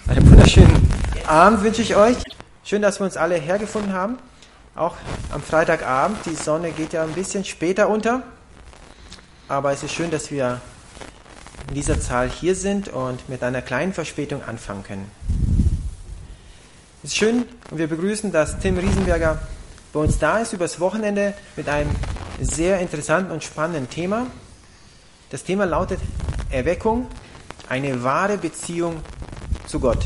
Einen wunderschönen Abend wünsche ich euch. Schön, dass wir uns alle hergefunden haben. Auch am Freitagabend. Die Sonne geht ja ein bisschen später unter. Aber es ist schön, dass wir in dieser Zahl hier sind und mit einer kleinen Verspätung anfangen können. Es ist schön und wir begrüßen, dass Tim Riesenberger bei uns da ist übers Wochenende mit einem sehr interessanten und spannenden Thema. Das Thema lautet Erweckung, eine wahre Beziehung zu Gott.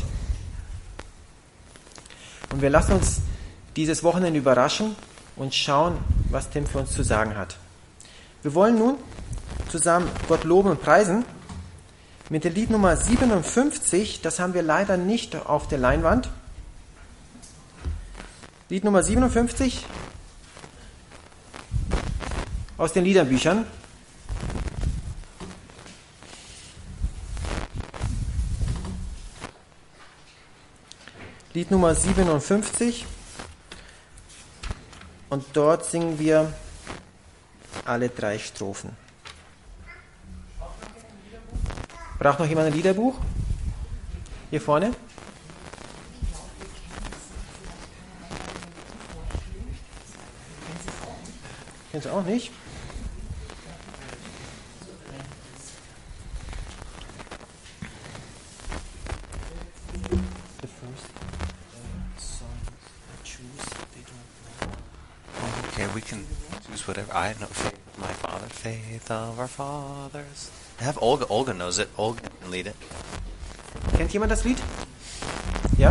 Und wir lassen uns dieses Wochenende überraschen und schauen, was Tim für uns zu sagen hat. Wir wollen nun zusammen Gott loben und preisen mit dem Lied Nummer 57. Das haben wir leider nicht auf der Leinwand. Lied Nummer 57 aus den Liederbüchern. Lied Nummer 57 und dort singen wir alle 3 Strophen. Braucht noch jemand ein Liederbuch? Hier vorne? Kennst du auch nicht? Okay, we can choose whatever. I know faith of my father, faith of our fathers. I have Olga. Olga knows it. Olga can lead it. Kennt jemand das Lied? Ja?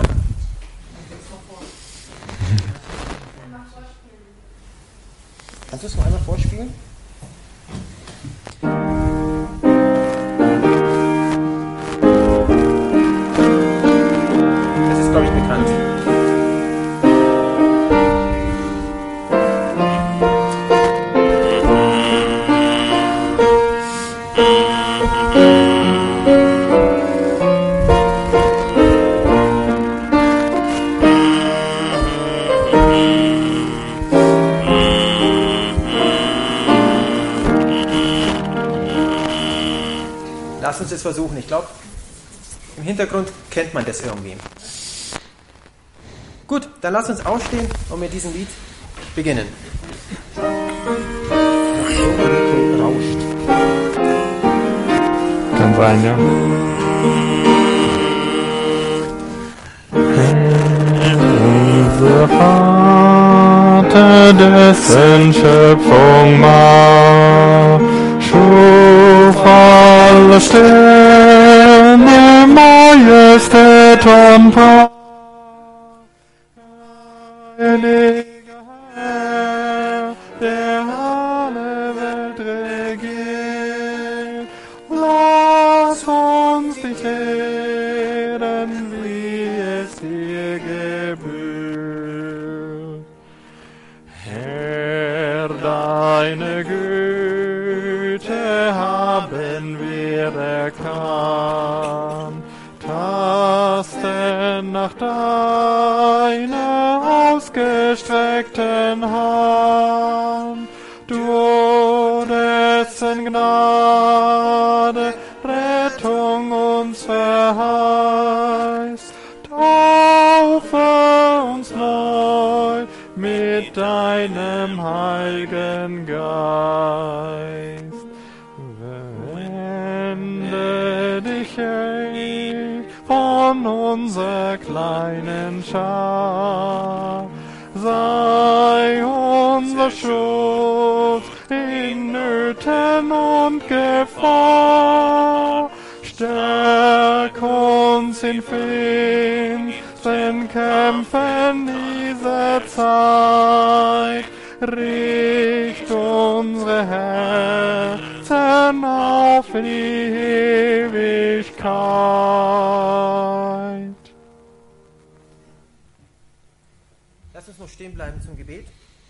Kannst du es noch einmal vorspielen? Das ist, glaube ich, bekannt. Lass uns das versuchen. Ich glaube, im Hintergrund kennt man das irgendwie. Gut, dann lass uns aufstehen und mit diesem Lied beginnen. Rauscht. Kann sein, ja. Unser Vater, dessen Schöpfung Macht schuf alle Sterne, Majestät und Pracht. Heiliger Herr, der alle Welt regiert, lass uns dich ehren, wie es dir gebührt. Herr, deine Güte haben wir erkannt, tasten nach deiner ausgestreckten Hand, du dessen Gnade Rettung uns verheißt, taufe uns neu mit deinem Heiligen Geist. Wende dich von unserer kleinen Schar, sei unser Schutz in Nöten und Gefahr, stärk uns in finsteren Kämpfen dieser Zeit, richt unsere Herzen auf die Ewigkeit. Lass uns noch stehen bleiben zum Gebet.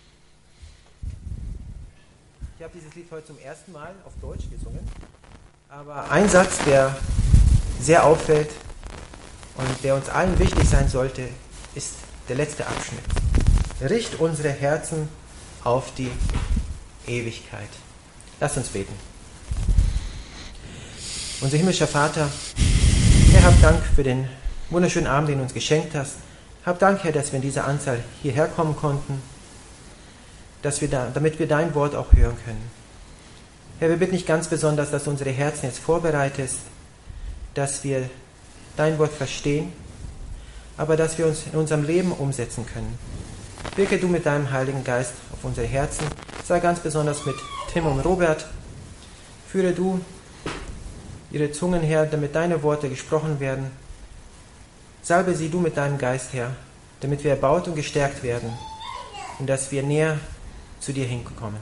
Ich habe dieses Lied heute zum ersten Mal auf Deutsch gesungen. Aber ein Satz, der sehr auffällt und der uns allen wichtig sein sollte, ist der letzte Abschnitt. Richt unsere Herzen auf die Ewigkeit. Lass uns beten. Unser himmlischer Vater, wir haben Dank für den wunderschönen Abend, den du uns geschenkt hast. Hab Dank, Herr, dass wir in dieser Anzahl hierher kommen konnten, damit wir dein Wort auch hören können. Herr, wir bitten dich ganz besonders, dass du unsere Herzen jetzt vorbereitest, dass wir dein Wort verstehen, aber dass wir uns in unserem Leben umsetzen können. Wirke du mit deinem Heiligen Geist auf unsere Herzen. Sei ganz besonders mit Tim und Robert. Führe du ihre Zungen her, damit deine Worte gesprochen werden. Salbe sie du mit deinem Geist, Herr, damit wir erbaut und gestärkt werden und dass wir näher zu dir hinkommen.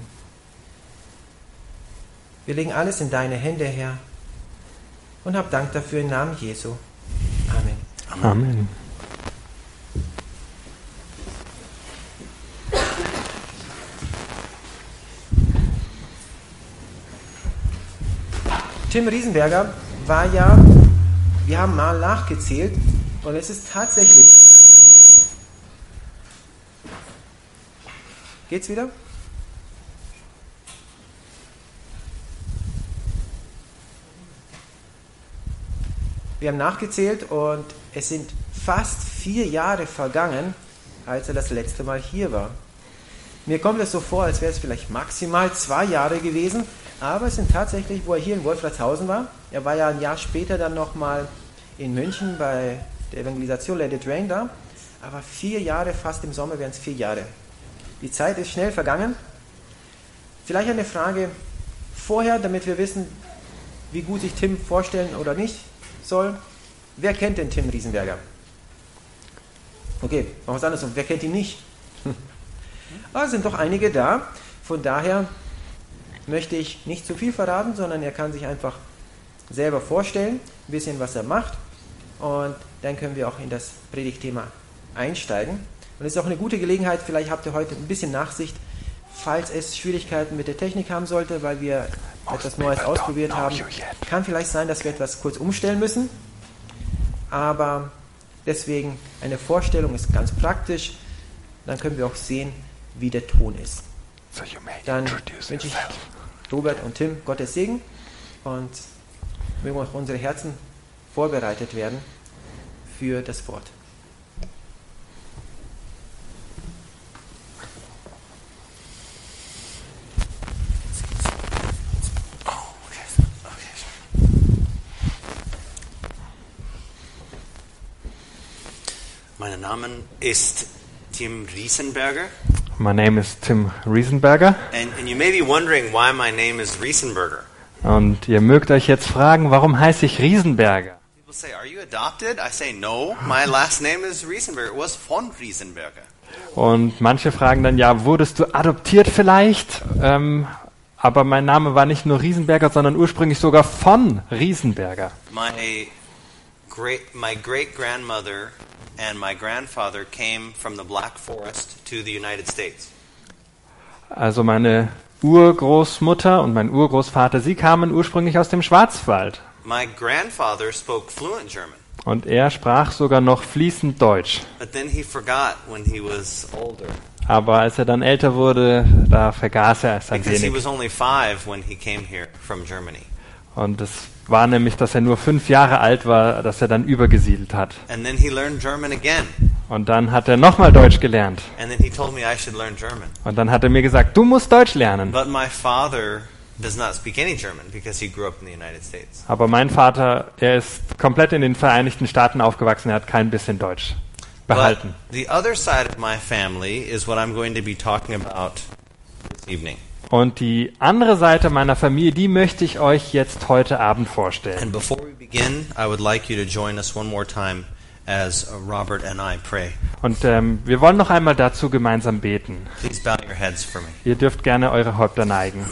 Wir legen alles in deine Hände, Herr, und hab Dank dafür im Namen Jesu. Amen. Amen. Tim Riesenberger war ja, wir haben mal nachgezählt, und es ist tatsächlich, geht's wieder? Wir haben nachgezählt und es sind fast 4 Jahre vergangen, als er das letzte Mal hier war. Mir kommt es so vor, als wäre es vielleicht maximal 2 Jahre gewesen, aber es sind tatsächlich, wo er hier in Wolfratshausen war. Er war ja ein Jahr später dann nochmal in München bei der Evangelisation Let It Rain da. Aber 4 Jahre, fast im Sommer wären es 4 Jahre. Die Zeit ist schnell vergangen. Vielleicht eine Frage vorher, damit wir wissen, wie gut sich Tim vorstellen oder nicht soll. Wer kennt den Tim Riesenberger? Okay, machen wir es andersrum. Wer kennt ihn nicht? Aber es sind doch einige da. Von daher möchte ich nicht zu viel verraten, sondern er kann sich einfach selber vorstellen, ein bisschen was er macht. Und dann können wir auch in das Predigtthema einsteigen. Und es ist auch eine gute Gelegenheit, vielleicht habt ihr heute ein bisschen Nachsicht, falls es Schwierigkeiten mit der Technik haben sollte, weil wir etwas Neues ausprobiert haben. Kann vielleicht sein, dass wir etwas kurz umstellen müssen. Aber deswegen eine Vorstellung ist ganz praktisch. Dann können wir auch sehen, wie der Ton ist. Dann wünsche ich Robert und Tim Gottes Segen und mögen auch unsere Herzen vorbereitet werden für das Wort. Mein Name ist Tim Riesenberger. My name is Tim Riesenberger. And you may be wondering why my name is Riesenberger. Und ihr mögt euch jetzt fragen, warum heiße ich Riesenberger? People say, are you adopted? I say, no, my last name is Riesenberger. It was von Riesenberger. Und manche fragen dann, ja, wurdest du adoptiert vielleicht? Aber mein Name war nicht nur Riesenberger, sondern ursprünglich sogar von Riesenberger. My great-grandmother and my grandfather came from the Black Forest to the United States. Also meine Urgroßmutter und mein Urgroßvater, sie kamen ursprünglich aus dem Schwarzwald. My grandfather spoke fluent German. Und er sprach sogar noch fließend Deutsch. But then he forgot when he was older. Aber als er dann älter wurde, da vergaß er es ein Because he wenig. was only 5 when he came here from Germany. Und es war nämlich, dass er nur 5 Jahre alt war, dass er dann übergesiedelt hat. And then he learned German again. Und dann hat er nochmal Deutsch gelernt. And then he told me I should learn German. Und dann hat er mir gesagt, du musst Deutsch lernen. But my father does not speak any German because he grew up in the United States. Aber mein Vater, er ist komplett in den Vereinigten Staaten aufgewachsen, er hat kein bisschen Deutsch behalten. But the other side of my family is what I'm going to be talking about this evening. Und die andere Seite meiner Familie, die möchte ich euch jetzt heute Abend vorstellen. And before we begin, I would like you to join us one more time as Robert and I pray. Und wir wollen noch einmal dazu gemeinsam beten. Please bow your heads for me. Ihr dürft gerne eure Häupter neigen.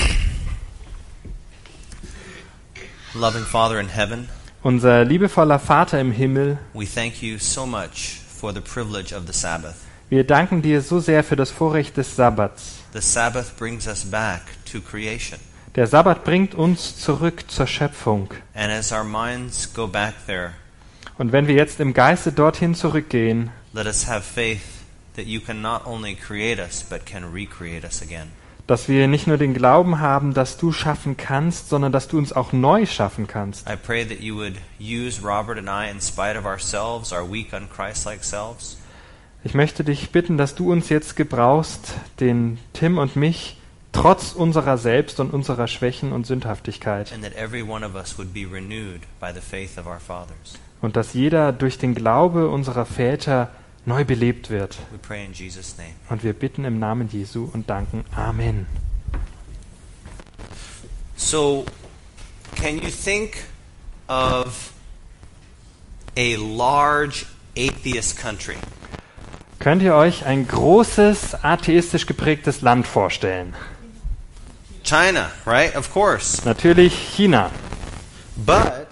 Loving Father in heaven, Unser liebevoller Vater im Himmel, we thank you so much for the privilege of the Sabbath. wir danken dir so sehr für das Vorrecht des Sabbats. The Sabbath brings us back to creation. Der Sabbat bringt uns zurück zur Schöpfung. And as our minds go back there, Und wenn wir jetzt im Geiste dorthin zurückgehen, let us have faith that you can not only create us, but can recreate us again. Dass wir nicht nur den Glauben haben, dass du schaffen kannst, sondern dass du uns auch neu schaffen kannst. I pray that you would use Robert and I in spite of ourselves, our weak, unchrist-like selves. Ich möchte dich bitten, dass du uns jetzt gebrauchst, den Tim und mich, trotz unserer selbst und unserer Schwächen und Sündhaftigkeit. And that every one of us would be renewed by the faith of our fathers. Und dass jeder durch den Glaube unserer Väter neu belebt wird. We pray in Jesus' name. Und wir bitten im Namen Jesu und danken. Amen. So, can you think of a large atheist country? Könnt ihr euch ein großes, atheistisch geprägtes Land vorstellen? China, right? Of course. Natürlich China. But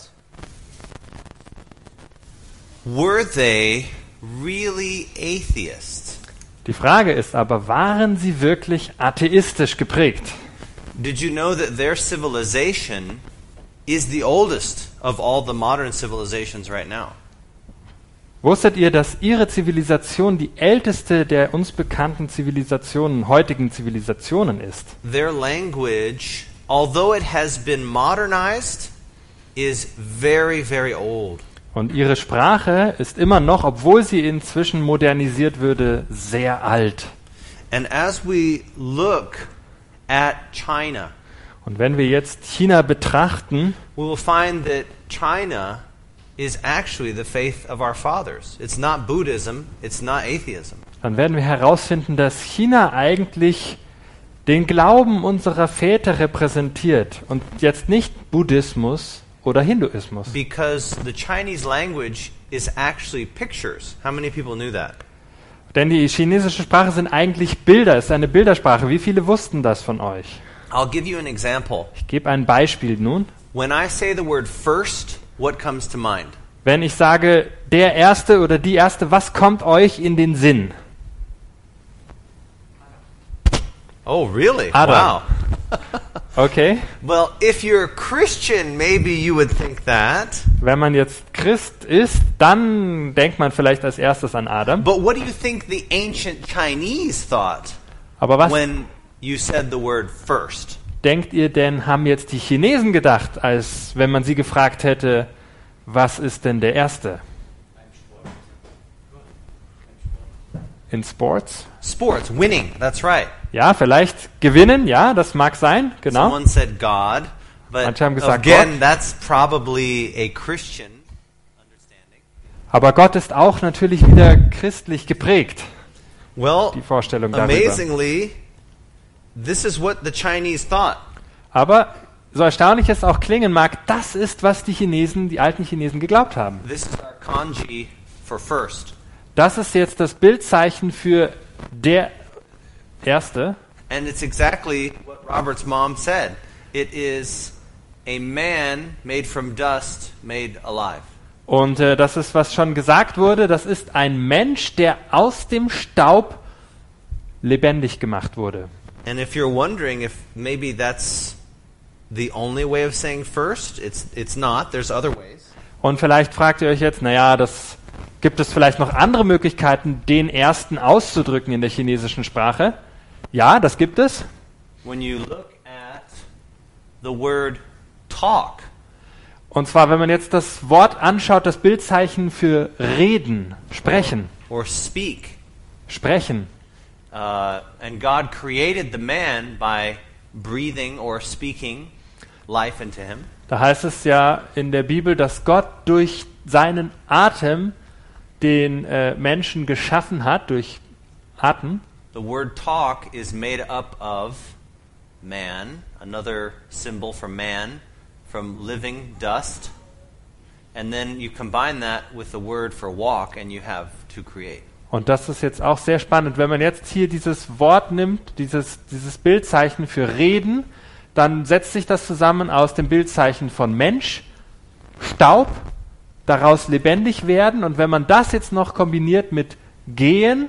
were they really atheists? Die Frage ist aber, waren sie wirklich atheistisch geprägt? Did you know that their civilization is the oldest of all the modern civilizations right now? Wusstet ihr, dass ihre Zivilisation die älteste der uns bekannten Zivilisationen, heutigen Zivilisationen ist? Their language, although it has been modernized, is very, very old. Und ihre Sprache ist immer noch, obwohl sie inzwischen modernisiert würde, sehr alt. And as we look at China, Und wenn wir jetzt China betrachten, we will find that China is actually the faith of our fathers. It's not Buddhism, it's not atheism. dann werden wir herausfinden, dass China eigentlich den Glauben unserer Väter repräsentiert und jetzt nicht Buddhismus oder Hinduismus. Because the Chinese language is actually pictures. How many people knew that? Denn die chinesische Sprache sind eigentlich Bilder, ist eine Bildersprache. Wie viele wussten das von euch? I'll give you an example. Ich gebe ein Beispiel nun. When I say the word first, what comes to mind? Wenn ich sage, der Erste oder die Erste, was kommt euch in den Sinn? Oh, really? Adam. Wow. Okay. Well, if you're a Christian, maybe you would think that. Wenn man jetzt Christ ist, dann denkt man vielleicht als erstes an Adam. But what do you think the ancient Chinese thought Aber was when you said the word first? denkt ihr denn, haben jetzt die Chinesen gedacht, als wenn man sie gefragt hätte, was ist denn der Erste? In Sports? Sports, winning, that's right. Ja, vielleicht gewinnen, ja, das mag sein, genau. Someone said God, but Manche haben gesagt again, Gott. that's probably a Christian understanding. Aber Gott ist auch natürlich wieder christlich geprägt, Well, die Vorstellung darüber. amazingly, this is what the Chinese thought. Aber so erstaunlich es auch klingen mag, das ist, was die Chinesen, die alten Chinesen geglaubt haben. This is our kanji for first. Das ist jetzt das Bildzeichen für der Erste. And it's exactly what Robert's mom said. It is a man made from dust, made alive. Und das ist, was schon gesagt wurde, das ist ein Mensch, der aus dem Staub lebendig gemacht wurde. And if you're wondering if maybe that's the only way of saying first, it's not. There's other ways. Und vielleicht fragt ihr euch jetzt, naja, gibt es vielleicht noch andere Möglichkeiten, den Ersten auszudrücken in der chinesischen Sprache? Ja, das gibt es. When you look at the word talk, Und zwar, wenn man jetzt das Wort anschaut, das Bildzeichen für reden, sprechen, or speak, sprechen. and God created the man by breathing or speaking life into him. Da heißt es ja in der Bibel, dass Gott durch seinen Atem den Menschen geschaffen hat, durch Atem. The word talk is made up of man, another symbol for man, from living dust. And then you combine that with the word for walk and you have to create. Und das ist jetzt auch sehr spannend. Wenn man jetzt hier dieses Wort nimmt, dieses Bildzeichen für reden, dann setzt sich das zusammen aus dem Bildzeichen von Mensch, Staub, daraus lebendig werden. Und wenn man das jetzt noch kombiniert mit gehen,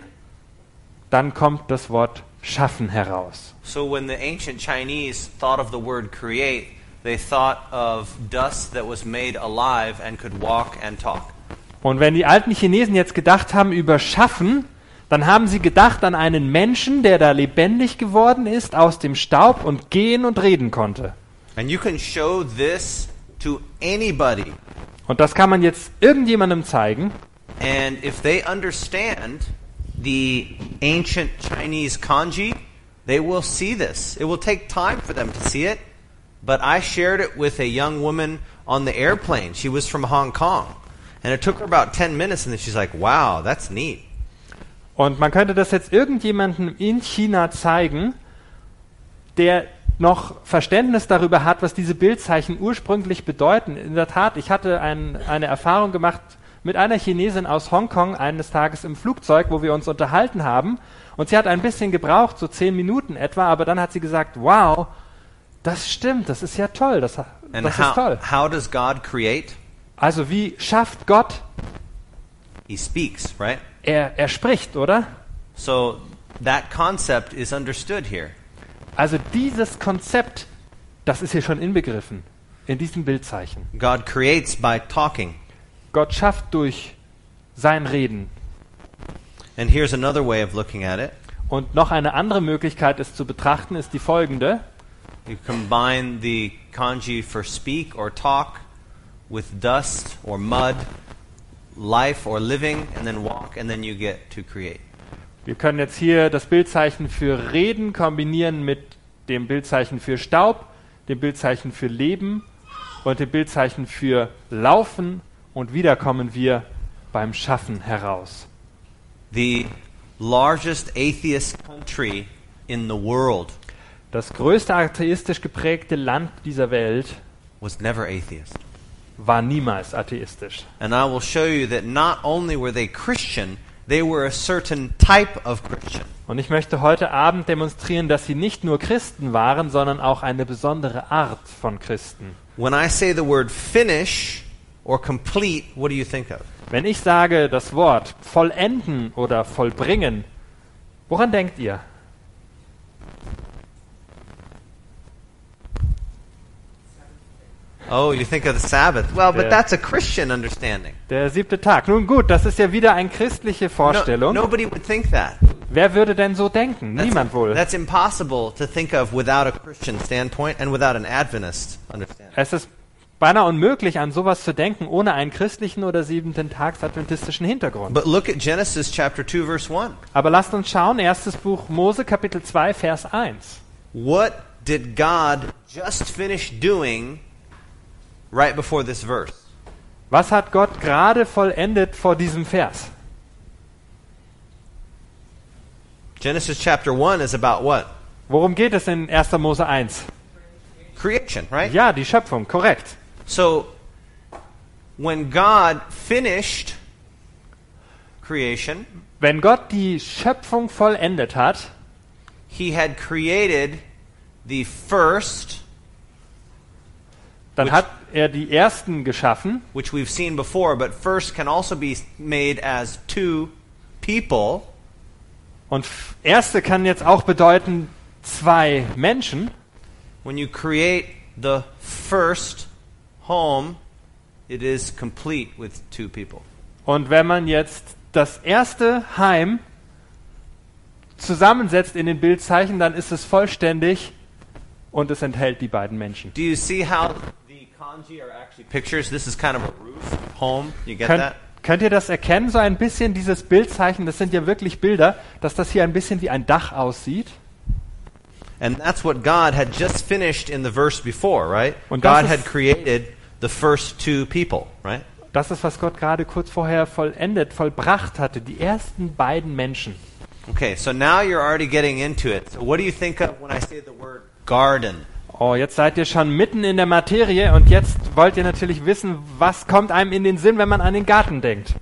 dann kommt das Wort schaffen heraus. So when the ancient Chinese thought of the word create, they thought of dust that was made alive and could walk and talk. Und wenn die alten Chinesen jetzt gedacht haben über Schaffen, dann haben sie gedacht an einen Menschen, der da lebendig geworden ist aus dem Staub und gehen und reden konnte. And you can show this to anybody. Und das kann man jetzt irgendjemandem zeigen. And if they understand the ancient Chinese kanji, they will see this. It will take time for them to see it, but I shared it with a young woman on the airplane. She was from Hong Kong. And it took her about 10 minutes, and then she's like, wow, that's neat. Und man könnte das jetzt irgendjemandem in China zeigen, der noch Verständnis darüber hat, was diese Bildzeichen ursprünglich bedeuten. In der Tat, ich hatte eine Erfahrung gemacht mit einer Chinesin aus Hongkong eines Tages im Flugzeug, wo wir uns unterhalten haben. Und sie hat ein bisschen gebraucht, so 10 Minuten etwa, aber dann hat sie gesagt, wow, das stimmt, das ist ja toll, das ist toll. How does God create? Also wie schafft Gott? He speaks, right? Er spricht, oder? So that concept is understood here. Also dieses Konzept, das ist hier schon inbegriffen, in diesem Bildzeichen. God creates by talking. Gott schafft durch sein Reden. And here's another way of looking at it. Und noch eine andere Möglichkeit, es zu betrachten, ist die folgende. You combine the kanji for speak or talk with dust or mud, life or living, and then walk, and then you get to create. Wir können jetzt hier das Bildzeichen für Reden kombinieren mit dem Bildzeichen für Staub, dem Bildzeichen für Leben und dem Bildzeichen für Laufen, und wieder kommen wir beim Schaffen heraus. The largest atheist country in the world Das größte atheistisch geprägte Land dieser Welt was never atheist. war niemals atheistisch. And I will show you that not only were they Christian, they were a certain type of Christian. Und ich möchte heute Abend demonstrieren, dass sie nicht nur Christen waren, sondern auch eine besondere Art von Christen. When I say the word finish or complete, what do you think of? Wenn ich sage das Wort vollenden oder vollbringen, woran denkt ihr? Oh, you think of the Sabbath. Well, but that's a Christian understanding. Der 7. Tag. Nun gut, das ist ja wieder eine christliche Vorstellung. Nobody would think that. Wer würde denn so denken? Niemand wohl. That's impossible to think of without a Christian standpoint and without an Adventist understanding. Es ist beinahe unmöglich, an sowas zu denken, ohne einen christlichen oder 7. Tags adventistischen Hintergrund. But look at Genesis chapter 2 verse 1. Aber lasst uns schauen, 1. Buch Mose, Kapitel 2, Vers 1. What did God just finish doing right before this verse? Was hat Gott gerade vollendet vor diesem Vers? Genesis chapter 1 is about what? Worum geht es in 1. Mose 1? Creation, right? Ja, die Schöpfung, korrekt. So, when God finished creation, Wenn Gott die Schöpfung vollendet hat, He had created the first, dann Which- hat er die ersten geschaffen. which we've seen before, but first can also be made as two people. Und erste kann jetzt auch bedeuten 2 Menschen. When you create the first home, it is complete with two people. Und wenn man jetzt das erste Heim zusammensetzt in den Bildzeichen, dann ist es vollständig und es enthält die beiden Menschen. Do you see how the kanji are actually pictures? This is kind of a roof, home. You get Könnt, that? könnt ihr das erkennen, so ein bisschen, dieses Bildzeichen, das sind ja wirklich Bilder, dass das hier ein bisschen wie ein Dach aussieht? And that's what God had just finished in the verse before, right? Und das God had ist- created the first two people, right? Das ist, was Gott gerade kurz vorher vollbracht hatte, die ersten beiden Menschen. Okay, so now you're already getting into it. So what do you think of when I say the word garden? Oh, jetzt seid ihr schon mitten in der Materie und jetzt wollt ihr natürlich wissen, was kommt einem in den Sinn, wenn man an den Garten denkt.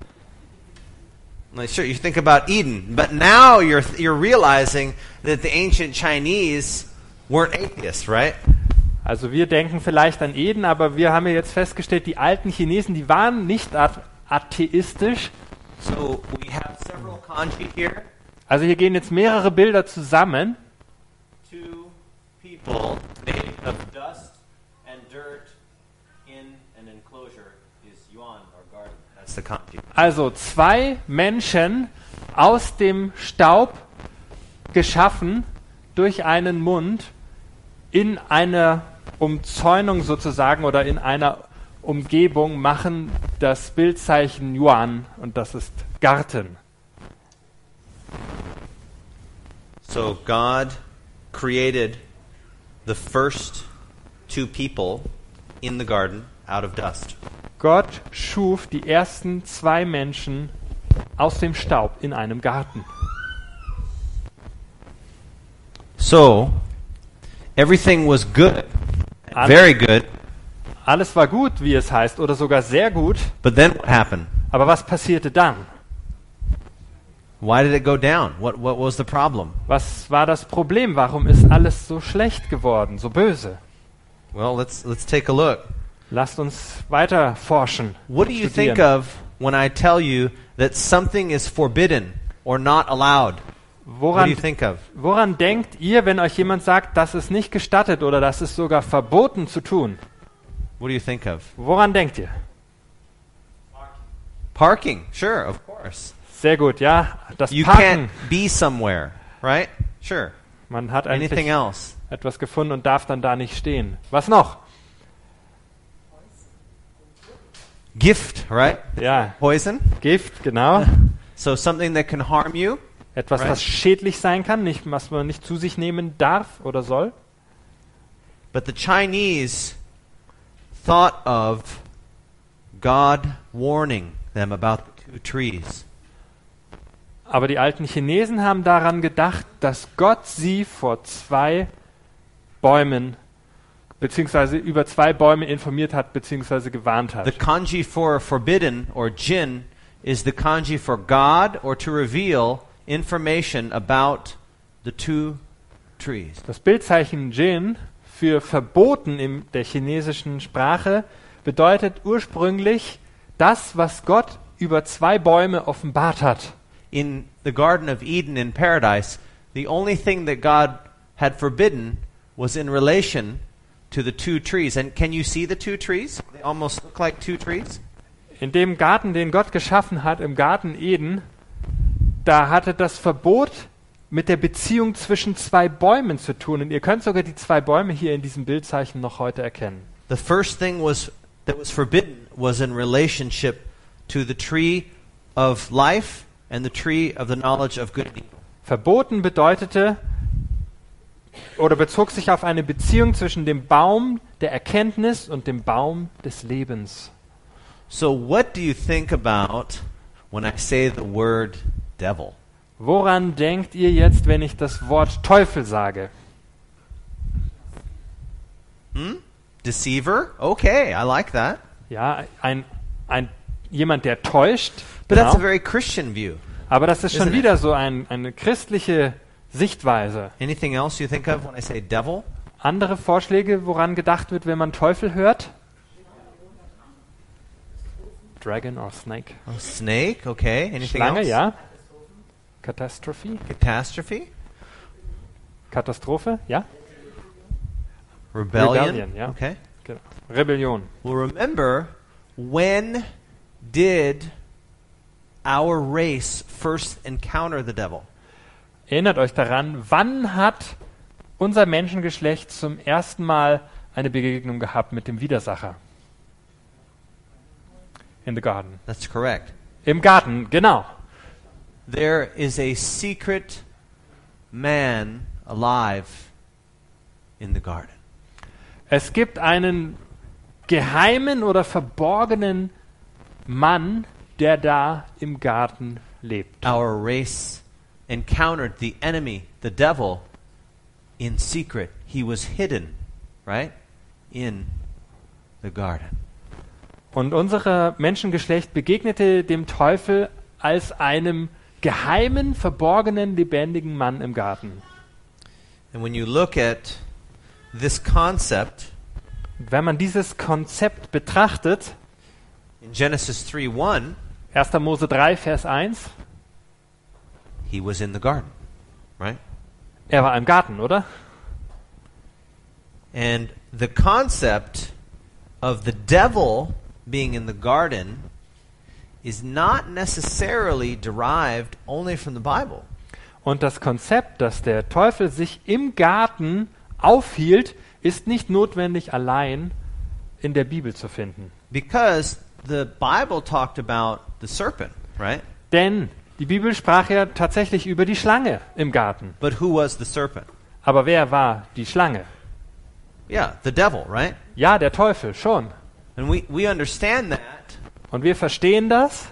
Like, sure, you think about Eden, but now you're realizing that the ancient Chinese weren't atheists, right? Also wir denken vielleicht an Eden, aber wir haben ja jetzt festgestellt, die alten Chinesen, die waren nicht atheistisch. So we have several kanji here. Also hier gehen jetzt mehrere Bilder zusammen. Two people made of dust and dirt in an enclosure is yuan or garden. That's the kanji. Also 2 Menschen aus dem Staub geschaffen durch einen Mund in einer Umzäunung sozusagen oder in einer Umgebung machen das Bildzeichen Yuan und das ist Garten. So God created the first two people in the garden out of dust. Gott schuf die ersten 2 Menschen aus dem Staub in einem Garten. So everything was good, very good, Alles war gut, wie es heißt, oder sogar sehr gut. but then what happened? Aber was passierte dann? Why did it go down? What was the problem? Was war das Problem? Warum ist alles so schlecht geworden, so böse? Well, let's take a look. Lasst uns weiter forschen. What do you studieren. think of when I tell you that something is forbidden or not allowed? What do you think of? Woran denkt ihr, wenn euch jemand sagt, das ist nicht gestattet oder das ist sogar verboten zu tun? What do you think of? Woran denkt ihr? Parking, sure, of course. Sehr gut, ja. Das You Parken. can't be somewhere, right? Sure. Man hat Anything eigentlich else? etwas gefunden und darf dann da nicht stehen. Was noch? Gift, right? Ja, Poison. Gift, genau. So something that can harm you. Etwas, Right. was schädlich sein kann, nicht, was man nicht zu sich nehmen darf oder soll. But the Chinese thought of God warning them about the 2 trees. Aber die alten Chinesen haben daran gedacht, dass Gott sie vor 2 Bäumen, beziehungsweise über 2 Bäume informiert hat, beziehungsweise gewarnt The hat. kanji for forbidden or jin is the kanji for God or to reveal information about the 2 trees. Das Bildzeichen Jin für verboten in der chinesischen Sprache bedeutet ursprünglich das, was Gott über 2 Bäume offenbart hat. In the Garden of Eden in paradise, the only thing that God had forbidden was in relation to the 2 trees. And can you see the 2 trees? They almost look like 2 trees. In dem Garten, den Gott geschaffen hat, im Garten Eden, da hatte das Verbot mit der Beziehung zwischen 2 Bäumen zu tun. Und ihr könnt sogar die 2 Bäume hier in diesem Bildzeichen noch heute erkennen. The first thing that was forbidden was in relationship to the tree of life and the tree of the knowledge of good and evil. Verboten bedeutete oder bezog sich auf eine Beziehung zwischen dem Baum der Erkenntnis und dem Baum des Lebens. So what do you think about when I say the word devil? Woran denkt ihr jetzt, wenn ich das Wort Teufel sage? Deceiver? Okay, I like that. Ja, jemand, der täuscht. But that's a Genau. very Christian view. Aber das ist schon Isn't it? wieder so eine christliche Sichtweise. Anything else you think of when I say devil? Andere Vorschläge, woran gedacht wird, wenn man Teufel hört? Dragon or Snake? Oh, snake, okay. Anything Schlange, else? ja. Catastrophe? Catastrophe? Katastrophe, ja. Rebellion? Rebellion, ja. Okay. Genau. Rebellion. Well, remember, when did our race first encounter the devil? Erinnert euch daran, wann hat unser Menschengeschlecht zum ersten Mal eine Begegnung gehabt mit dem Widersacher? In the garden. That's correct. Im Garten, genau. There is a secret man alive in the garden. Es gibt einen geheimen oder verborgenen Mann, der da im Garten lebt. Our race encountered the enemy, the devil, in secret. He was hidden, right? In the garden. Und unser Menschengeschlecht begegnete dem Teufel als einem geheimen, verborgenen, lebendigen Mann im Garten. And when you look at this concept Und wenn man dieses Konzept betrachtet, in Genesis 3:1, 1. Mose 3, Vers 1, he was in the garden, right? er war im Garten, oder? And the concept of the devil being in the garden is not necessarily derived only from the Bible. Und das Konzept, dass der Teufel sich im Garten aufhielt, ist nicht notwendig allein in der Bibel zu finden. Because the Bible talked about the serpent, right? Denn die Bibel sprach ja tatsächlich über die Schlange im Garten. But who was the serpent? Aber wer war die Schlange? Yeah, the devil, right? Ja, der Teufel, schon. And we understand that Und wir verstehen das,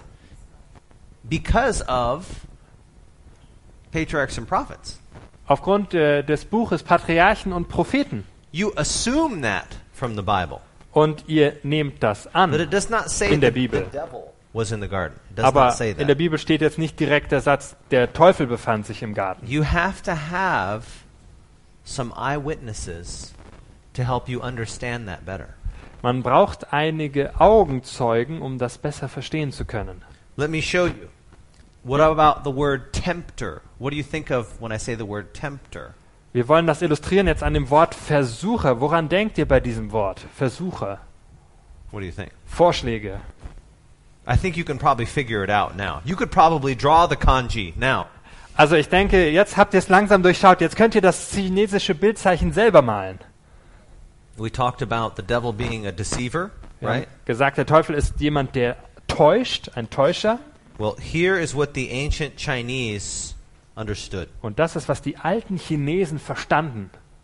because of patriarchs and prophets. aufgrund des Buches Patriarchen und Propheten. You assume that from the Bible. Und ihr nehmt das But an it does not say in der that the Bibel. devil was in the garden. It does Aber not say in der that. Bibel steht jetzt nicht direkt der Satz, der Teufel befand sich im Garten. You have to have some eyewitnesses to help you understand that better. Man braucht einige Augenzeugen, um das besser verstehen zu können. Let me show you. What about the word tempter? What do you think of when I say the word tempter? Wir wollen das illustrieren jetzt an dem Wort Versucher. Woran denkt ihr bei diesem Wort? Versucher. What do you think? Vorschläge. I think you can probably figure it out now. You could probably draw the kanji now. Also ich denke, jetzt habt ihr es langsam durchschaut. Jetzt könnt ihr das chinesische Bildzeichen selber malen. We talked about the devil being a deceiver, Wir right? haben gesagt, der Teufel ist jemand, der täuscht, ein Täuscher. Well, here is what the ancient Chinese understood. Und das ist, was die alten Chinesen verstanden.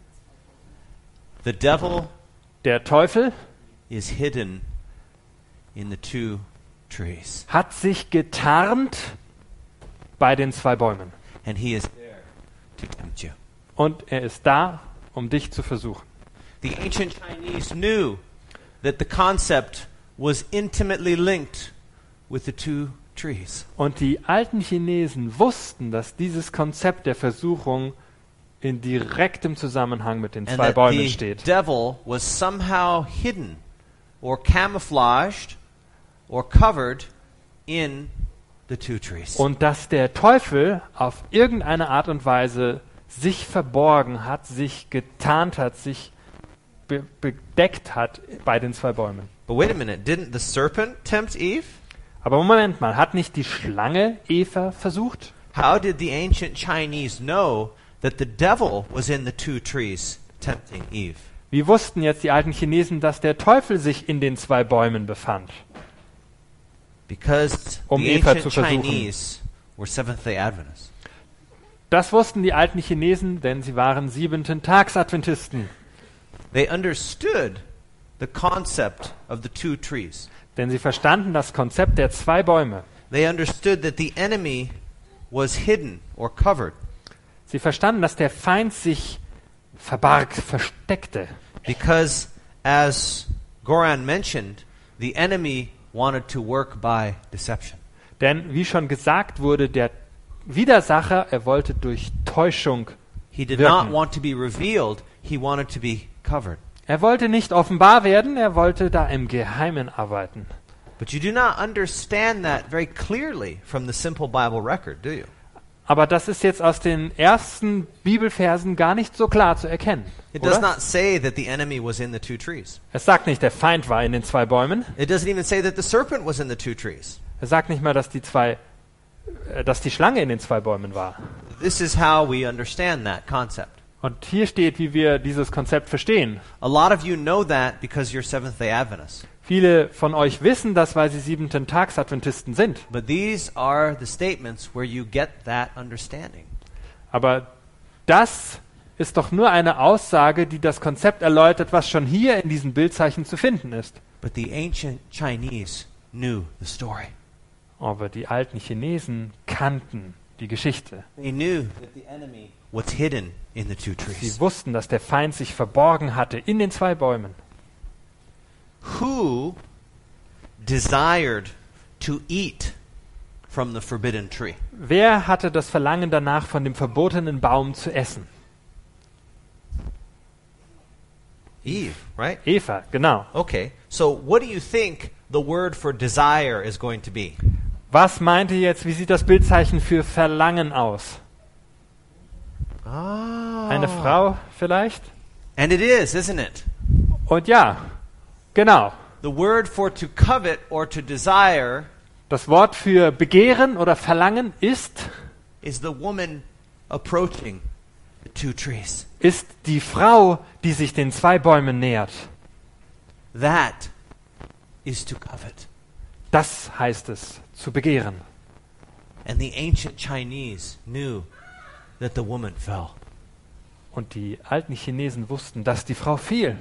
The devil Der Teufel is hidden in the two trees, hat sich getarnt bei den zwei Bäumen. and he is there to tempt you. Und er ist da, um dich zu versuchen. The ancient Chinese knew that the concept was intimately linked with the two trees. Und die alten Chinesen wussten, dass dieses Konzept der Versuchung in direktem Zusammenhang mit den And zwei that Bäumen the steht. devil was somehow hidden or camouflaged or covered in the two trees. Und dass der Teufel auf irgendeine Art und Weise sich verborgen hat, sich getarnt hat, sich bedeckt hat bei den zwei Bäumen. But wait a minute, didn't the serpent tempt Eve? Aber Moment mal, hat nicht die Schlange Eva versucht? How did the ancient Chinese know that the devil was in the two trees tempting Eve? Wie wussten jetzt die alten Chinesen, dass der Teufel sich in den zwei Bäumen befand? Because Um the Eva ancient zu versuchen. Chinese were Seventh-day Adventists. Das wussten die alten Chinesen, denn sie waren Siebenten-Tags-Adventisten. They understood the concept of the two trees. Denn sie verstanden das Konzept der zwei Bäume. They understood that the enemy was hidden or covered Sie verstanden, dass der Feind sich verbarg, versteckte. because, as Goran mentioned, the enemy wanted to work by deception. Denn, wie schon gesagt wurde, der Widersacher, er wollte durch Täuschung He did wirken. not want to be revealed, he wanted to be covered. Er wollte nicht offenbar werden, er wollte da im Geheimen arbeiten. But you do not understand that very clearly from the simple Bible record, do you? Aber das ist jetzt aus den ersten Bibelversen gar nicht so klar zu erkennen. It does Oder? not say that the enemy was in the two trees. Es sagt nicht, der Feind war in den zwei Bäumen. It doesn't even say that the serpent was in the two trees. Er sagt nicht mal, dass die Schlange in den zwei Bäumen war. This is how we understand that concept. Und hier steht, wie wir dieses Konzept verstehen. A lot of you know that because you're Seventh-day Adventists. Viele von euch wissen das, weil sie Siebenten-Tags-Adventisten sind. But these are the statements where you get that understanding. Aber das ist doch nur eine Aussage, die das Konzept erläutert, was schon hier in diesen Bildzeichen zu finden ist. But the ancient Chinese knew the story. Aber die alten Chinesen kannten die Geschichte. They knew that the enemy was hidden in the two Sie trees. wussten, dass der Feind sich verborgen hatte in den zwei Bäumen. Who desired to eat from the forbidden tree? Wer hatte das Verlangen danach, von dem verbotenen Baum zu essen? Eve, right? Eva, genau. Okay. So what do you think the word for desire is going to be? Was meint ihr jetzt, wie sieht das Bildzeichen für Verlangen aus? Ah. Eine Frau vielleicht? And it is, isn't it? Und ja, genau. The word for to covet or to desire Das Wort für begehren oder verlangen is the woman approaching the two trees. ist die Frau, die sich den 2 Bäumen nähert. That is to covet. Das heißt es, zu begehren. And the ancient Chinese knew that the woman fell. Und die alten Chinesen wussten, dass die Frau fiel.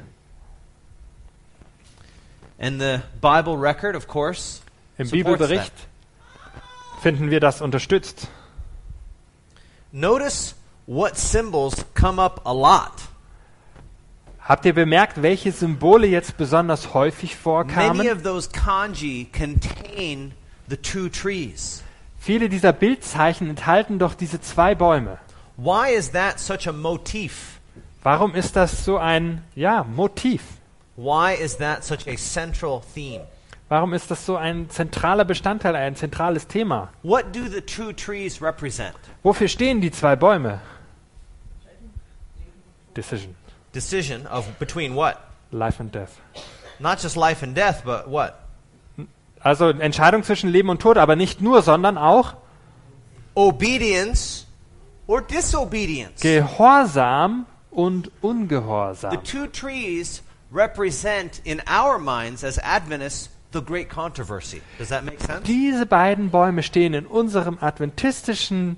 And the Bible record, of course, Im supports Bibelbericht finden wir das unterstützt. Notice what symbols come up a lot. Habt ihr bemerkt, welche Symbole jetzt besonders häufig Many vorkamen? of those kanji contain the two trees. Viele dieser Bildzeichen enthalten doch diese 2 Bäume. Why is that such a motif? Warum ist das so ein, Motiv? Why is that such a central theme? Warum ist das so ein zentraler Bestandteil, ein zentrales Thema? What do the two trees represent? Wofür stehen die 2 Bäume? Decision. Decision of between what? Life and Death. Not just life and death, but what? Also Entscheidung zwischen Leben und Tod, aber nicht nur, sondern auch Obedience or disobedience. Gehorsam und The Ungehorsam. two trees represent in our minds as Adventists the great controversy. Does that make sense? Diese beiden Bäume stehen in unserem adventistischen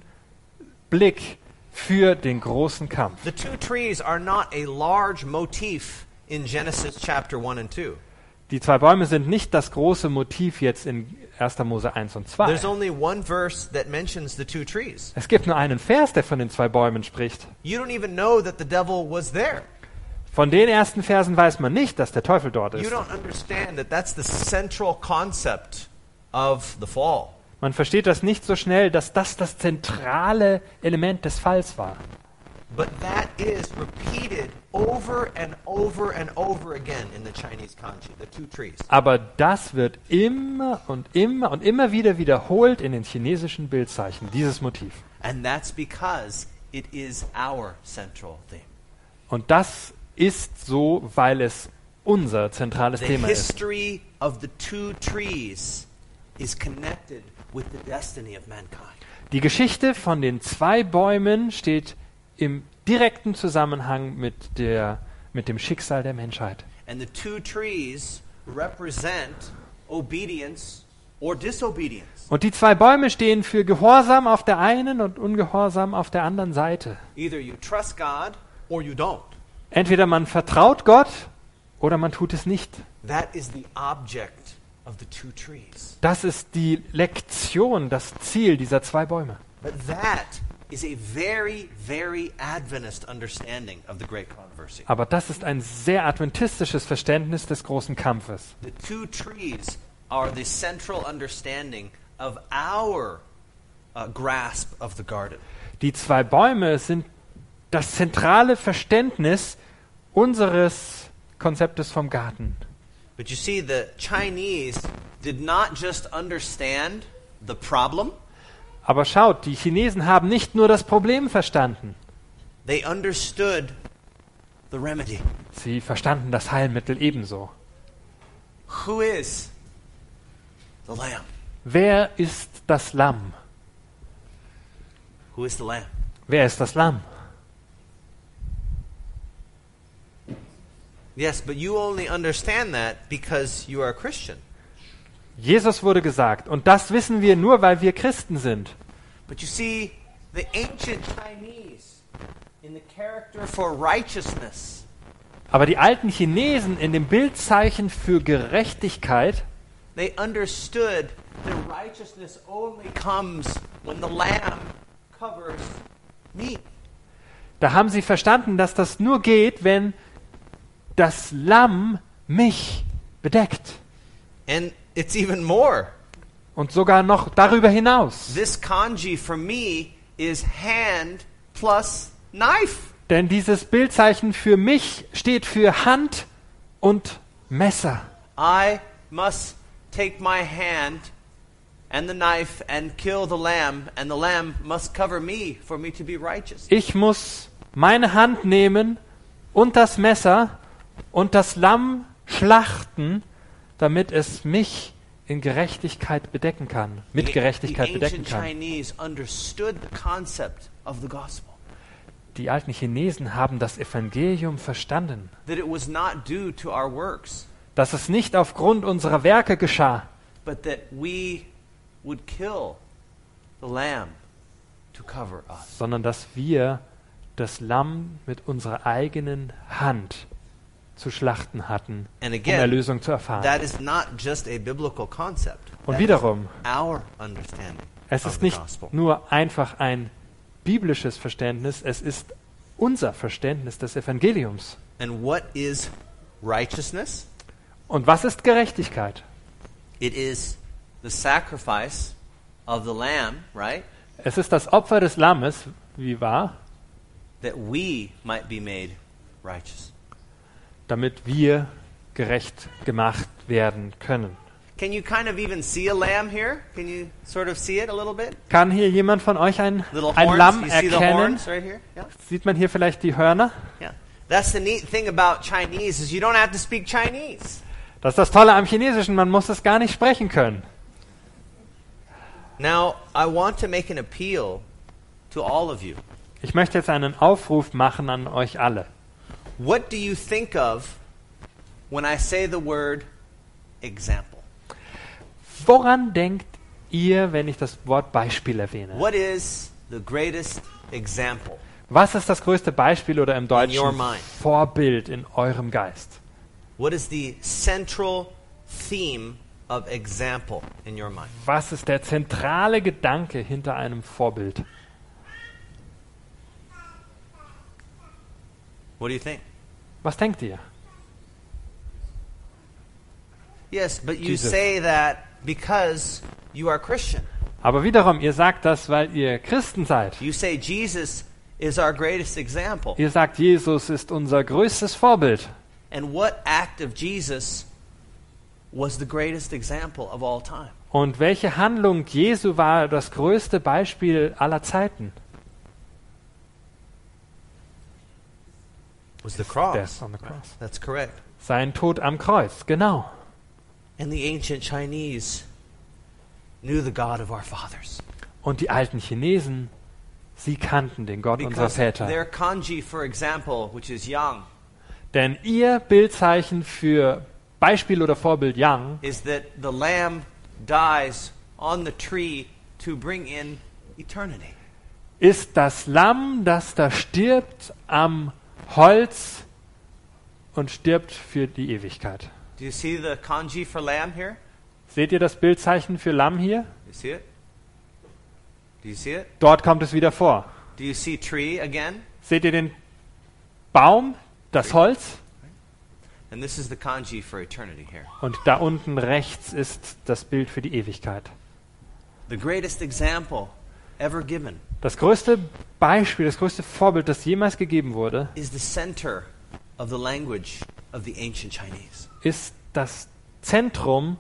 Blick für den großen Kampf. The two trees are not a large motif in Genesis chapter 1 and 2. Die 2 Bäume sind nicht das große Motiv jetzt in 1. Mose 1 und 2. There's only one verse that mentions the two trees. Es gibt nur einen Vers, der von den 2 Bäumen spricht. You don't even know that the devil was there. Von den ersten Versen weiß man nicht, dass der Teufel dort You ist. don't understand that that's the central concept of the fall. Man versteht das nicht so schnell, dass das das zentrale Element des Falls war. But that is repeated over and over and over again in the Chinese kanji, the two trees. Aber das wird immer und immer und immer wieder wiederholt in den chinesischen Bildzeichen, dieses Motiv. And that's because it is our central theme. Und das ist so, weil es unser zentrales The Thema ist. history of the two trees is connected with the destiny of mankind. Die Geschichte von den 2 Bäumen steht im direkten Zusammenhang mit dem Schicksal der Menschheit. And the two trees represent obedience or disobedience. Und die 2 Bäume stehen für Gehorsam auf der einen und Ungehorsam auf der anderen Seite. Either you trust God or you don't. Entweder man vertraut Gott oder man tut es nicht. That is the object of the two trees. Das ist die Lektion, das Ziel dieser 2 Bäume. But that is a very, very Adventist understanding of the great controversy. Aber das ist ein sehr adventistisches Verständnis des großen Kampfes. The two trees are the central understanding of our grasp of the garden. Die 2 Bäume sind das zentrale Verständnis unseres Konzeptes vom Garten. But you see, the Chinese did not just understand the problem, Aber schaut, die Chinesen haben nicht nur das Problem verstanden. they understood the remedy. Sie verstanden das Heilmittel ebenso. Who is the lamb? Wer ist das Lamm? Who is the lamb? Wer ist das Lamm? Yes, but you only understand that because you are a Christian. Jesus wurde gesagt. Und das wissen wir nur, weil wir Christen sind. But you see, the ancient Chinese, in the character for righteousness, Aber die alten Chinesen in dem Bildzeichen für Gerechtigkeit, they understood that righteousness only comes when the lamb covers me. da haben sie verstanden, dass das nur geht, wenn das Lamm mich bedeckt. And it's even more. Und sogar noch darüber hinaus. This kanji for me is hand plus knife. Denn dieses Bildzeichen für mich steht für Hand und Messer. I must take my hand and the knife and kill the lamb, and the lamb must cover me for me to be righteous. Ich muss meine Hand nehmen und das Messer und das Lamm schlachten, damit es mich in Gerechtigkeit bedecken kann, mit Gerechtigkeit bedecken ancient kann. Chinese understood the concept of the gospel. Die alten Chinesen haben das Evangelium verstanden, That it was not due to our works, dass es nicht aufgrund unserer Werke geschah, but that we would kill the lamb to cover us. sondern dass wir das Lamm mit unserer eigenen Hand zu schlachten hatten, And um again, Erlösung zu erfahren. that is not just a biblical concept. Und That wiederum, is our understanding es of ist the nicht gospel. nur einfach ein biblisches Verständnis, es ist unser Verständnis des Evangeliums. And what is righteousness? Und was ist Gerechtigkeit? It is the sacrifice of the lamb, right? Es ist das Opfer des Lammes, wie wahr, That we might be made righteous. damit wir gerecht gemacht werden können. Can you kind of even see a lamb here? Can you sort of see it a little bit? Kann hier jemand von euch ein Little Lamm horns. You see the erkennen? horns right here? Yeah. Sieht man hier vielleicht die Hörner? Yeah. That's the neat thing about Chinese is you don't have to speak Chinese. Das ist das Tolle am Chinesischen, man muss es gar nicht sprechen können. Now, I want to make an appeal to all of you. Ich möchte jetzt einen Aufruf machen an euch alle. What do you think of when I say the word example? Woran denkt ihr, wenn ich das Wort Beispiel erwähne? What is the greatest example? Was ist das größte Beispiel oder im your Deutschen mind? Vorbild in eurem Geist? What is the central theme of example in your mind? Was ist der zentrale Gedanke hinter einem Vorbild? What do you think? Was denkt ihr? Yes, but you Jesus. say that because you are Christian. Aber wiederum, ihr sagt das, weil ihr Christen seid. You say Jesus is our greatest example. Ihr sagt, Jesus ist unser größtes Vorbild. And what act of Jesus was the greatest example of all time? Und welche Handlung Jesu war das größte Beispiel aller Zeiten? Was the cross. Death on the cross. That's correct. Sein Tod am Kreuz, genau. And the ancient Chinese knew the God of our fathers. Und die alten Chinesen, sie kannten den Gott unserer Because Väter. their kanji, for example, which is yang, Denn ihr Bildzeichen für Beispiel oder Vorbild Yang is that the lamb dies on the tree to bring in eternity. ist das Lamm, das da stirbt am Holz und stirbt für die Ewigkeit. Do you see the kanji for lamb here? Seht ihr das Bildzeichen für Lamm hier? You see it? Do you see it? Dort kommt es wieder vor. Do you see tree again? Seht ihr den Baum, das Holz? And this is the kanji for eternity here. Und da unten rechts ist das Bild für die Ewigkeit. The greatest example ever given Das größte Beispiel, das größte Vorbild, das jemals gegeben wurde, is the center of the language of the ancient Chinese. ist das Zentrum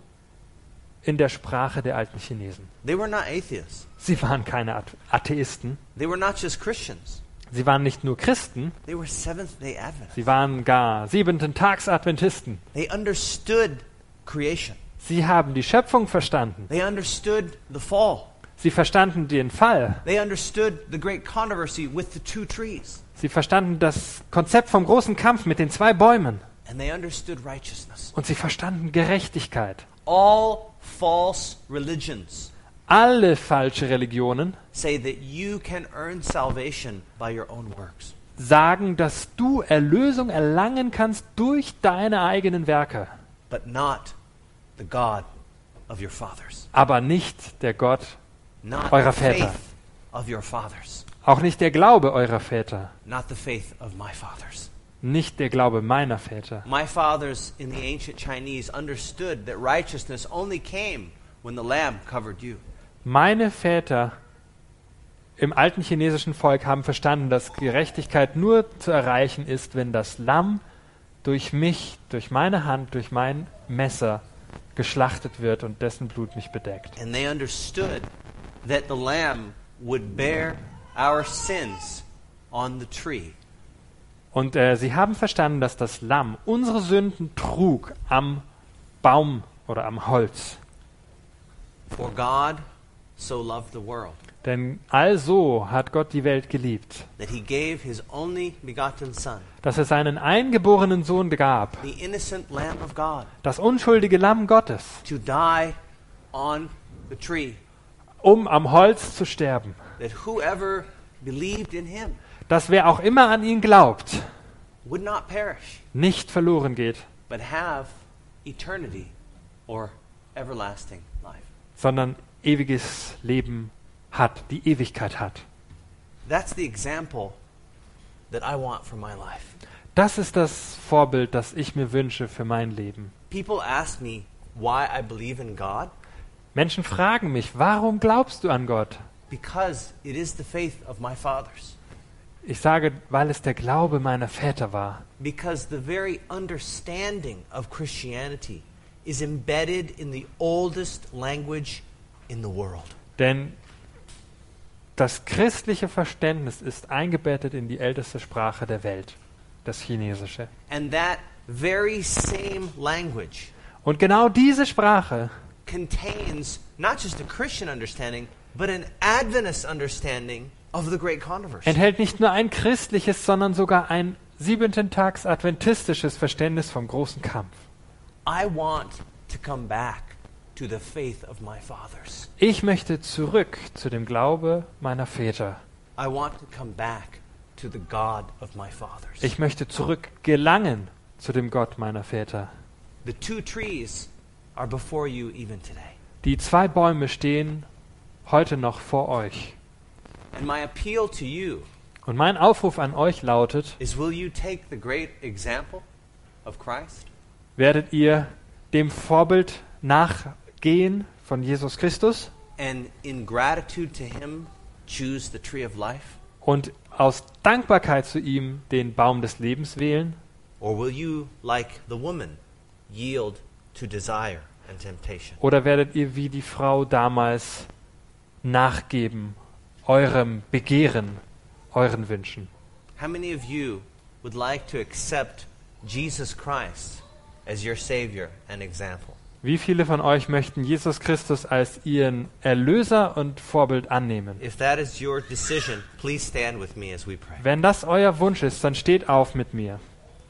in der Sprache der alten Chinesen. They were not atheists. Sie waren keine Atheisten. They were not just Christians. Sie waren nicht nur Christen, They were Seventh-day Adventists. sie waren gar Siebenten-Tags-Adventisten. They understood creation. Sie haben die Schöpfung verstanden. They understood the fall. Sie verstanden den Fall. They understood the great controversy with the two trees. Sie verstanden das Konzept vom großen Kampf mit den zwei Bäumen. And they understood righteousness. Und sie verstanden Gerechtigkeit. All false religions Alle falsche Religionen say that you can earn salvation by your own works. sagen, dass du Erlösung erlangen kannst durch deine eigenen Werke, But not the God of your fathers. aber nicht der Gott, Not Eurer the Väter. faith of your fathers. auch nicht der Glaube eurer Väter, Not the faith of my fathers. nicht der Glaube meiner Väter. My fathers in the ancient Chinese understood that righteousness only came when the lamb covered you. Meine Väter im alten chinesischen Volk haben verstanden, dass Gerechtigkeit nur zu erreichen ist, wenn das Lamm durch mich, durch meine Hand, durch mein Messer geschlachtet wird und dessen Blut mich bedeckt. And they understood that the lamb would bear our sins on the tree. Und sie haben verstanden, dass das Lamm unsere Sünden trug am Baum oder am Holz. For God so loved the world, Denn also hat Gott die Welt geliebt, that he gave his only begotten Son, dass er seinen eingeborenen Sohn gab, the innocent Lamb of God, das unschuldige Lamm Gottes, to die on the tree, um am Holz zu sterben. that whoever believed in him Dass wer auch immer an ihn glaubt, would not perish, nicht verloren geht, but have eternity or everlasting life. sondern ewiges Leben hat, die Ewigkeit hat. That's the example that I want for my life. Das ist das Vorbild, das ich mir wünsche für mein Leben. People ask me why I believe in God Menschen fragen mich, warum glaubst du an Gott? because it is the faith of my fathers. Ich sage, weil es der Glaube meiner Väter war. Because the very understanding of Christianity is embedded in the oldest language in the world. Denn das christliche Verständnis ist eingebettet in die älteste Sprache der Welt, das Chinesische. And that very same language Und genau diese Sprache contains not just a Christian understanding, but an Adventist understanding of the Great Controversy. enthält nicht nur ein christliches, sondern sogar ein siebenten-Tags-adventistisches Verständnis vom großen Kampf. I want to come back to the faith of my fathers. Ich möchte zurück zu dem Glaube meiner Väter. I want to come back to the God of my fathers. Ich möchte zurück gelangen zu dem Gott meiner Väter. The two trees are before you even today. Die 2 Bäume stehen heute noch vor euch. And my appeal to you Und mein Aufruf an euch lautet, is, will you take the great example of Christ werdet ihr dem Vorbild nachgehen von Jesus Christus and in gratitude to him choose the tree of life? und aus Dankbarkeit zu ihm den Baum des Lebens wählen? Or will you, like the woman, yield to desire and temptation? Oder werdet ihr wie die Frau damals nachgeben, eurem Begehren, euren Wünschen? How many of you would like to accept Jesus Christ as your Savior and example? Wie viele von euch möchten Jesus Christus als ihren Erlöser und Vorbild annehmen? If that is your decision, please stand with me as we pray. Wenn das euer Wunsch ist, dann steht auf mit mir.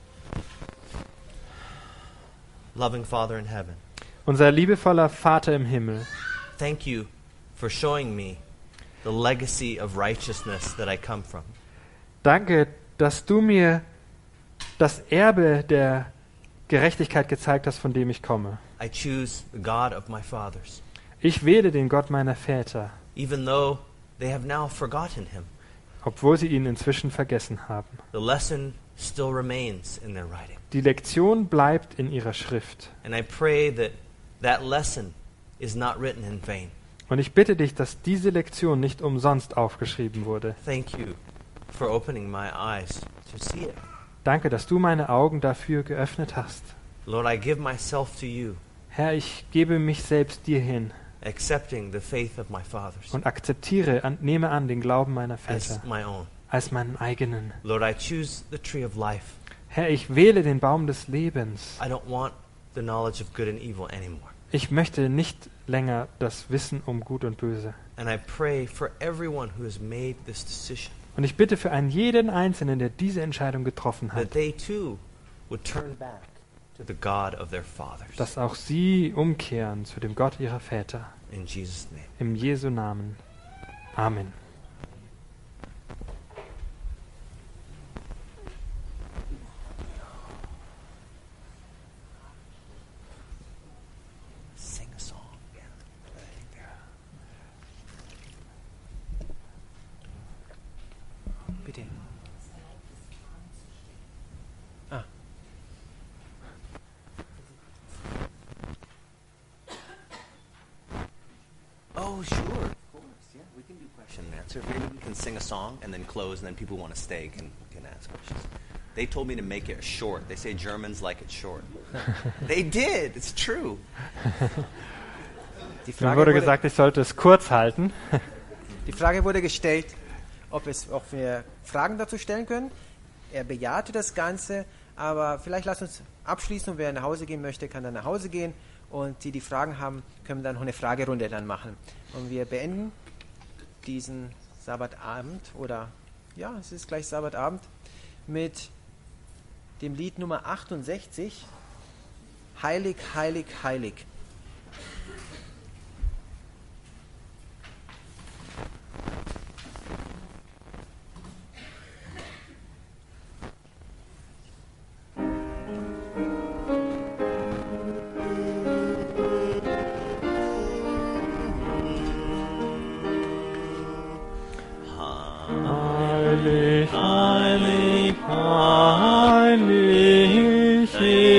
Loving Father in heaven, Unser liebevoller Vater im Himmel, thank you for showing me the legacy of righteousness that I come from. danke, dass du mir das Erbe der Gerechtigkeit gezeigt hast, von dem ich komme. I choose the God of my fathers, Ich wähle den Gott meiner Väter, even though they have now forgotten him. obwohl sie ihn inzwischen vergessen haben. The lesson still remains in their writing. Die Lektion bleibt in ihrer Schrift. And I pray that that lesson is not written in vain. Und ich bitte dich, dass diese Lektion nicht umsonst aufgeschrieben wurde. Thank you for opening my eyes to see it. Danke, dass du meine Augen dafür geöffnet hast. Lord, I give myself to you, Herr, ich gebe mich selbst dir hin accepting the faith of my fathers und nehme an den Glauben meiner as Väter my own. als meinen eigenen. Lord, I choose the tree of life. Herr, ich wähle den Baum des Lebens. I don't want the knowledge of good and evil anymore. Ich möchte nicht länger das Wissen um Gut und Böse. And I pray for everyone who has made this decision Und ich bitte für einen jeden Einzelnen, der diese Entscheidung getroffen that hat, they too would turn back to the God of their fathers. dass auch sie umkehren zu dem Gott ihrer Väter. In Jesus' name. Im Jesu Namen. Amen. Sing a song. Bitte. Ah. Oh, sure. Of course. Yeah, we can do question and answer. Maybe we can sing a song and then close, and then people who want to stay can ask questions. They told me to make it short. They say Germans like it short. They did. It's true. Die Mir Frage, wurde wurde, gesagt, ich sollte es kurz halten. die Frage wurde gestellt, ob wir Fragen dazu stellen können. Er bejahte das Ganze, aber vielleicht lasst uns abschließen und wer nach Hause gehen möchte, kann dann nach Hause gehen Und die Fragen haben, können wir dann noch eine Fragerunde dann machen. Und wir beenden diesen Sabbatabend, oder ja, es ist gleich Sabbatabend, mit dem Lied Nummer 68, Heilig, heilig, heilig. Heilig, heilig, heilig,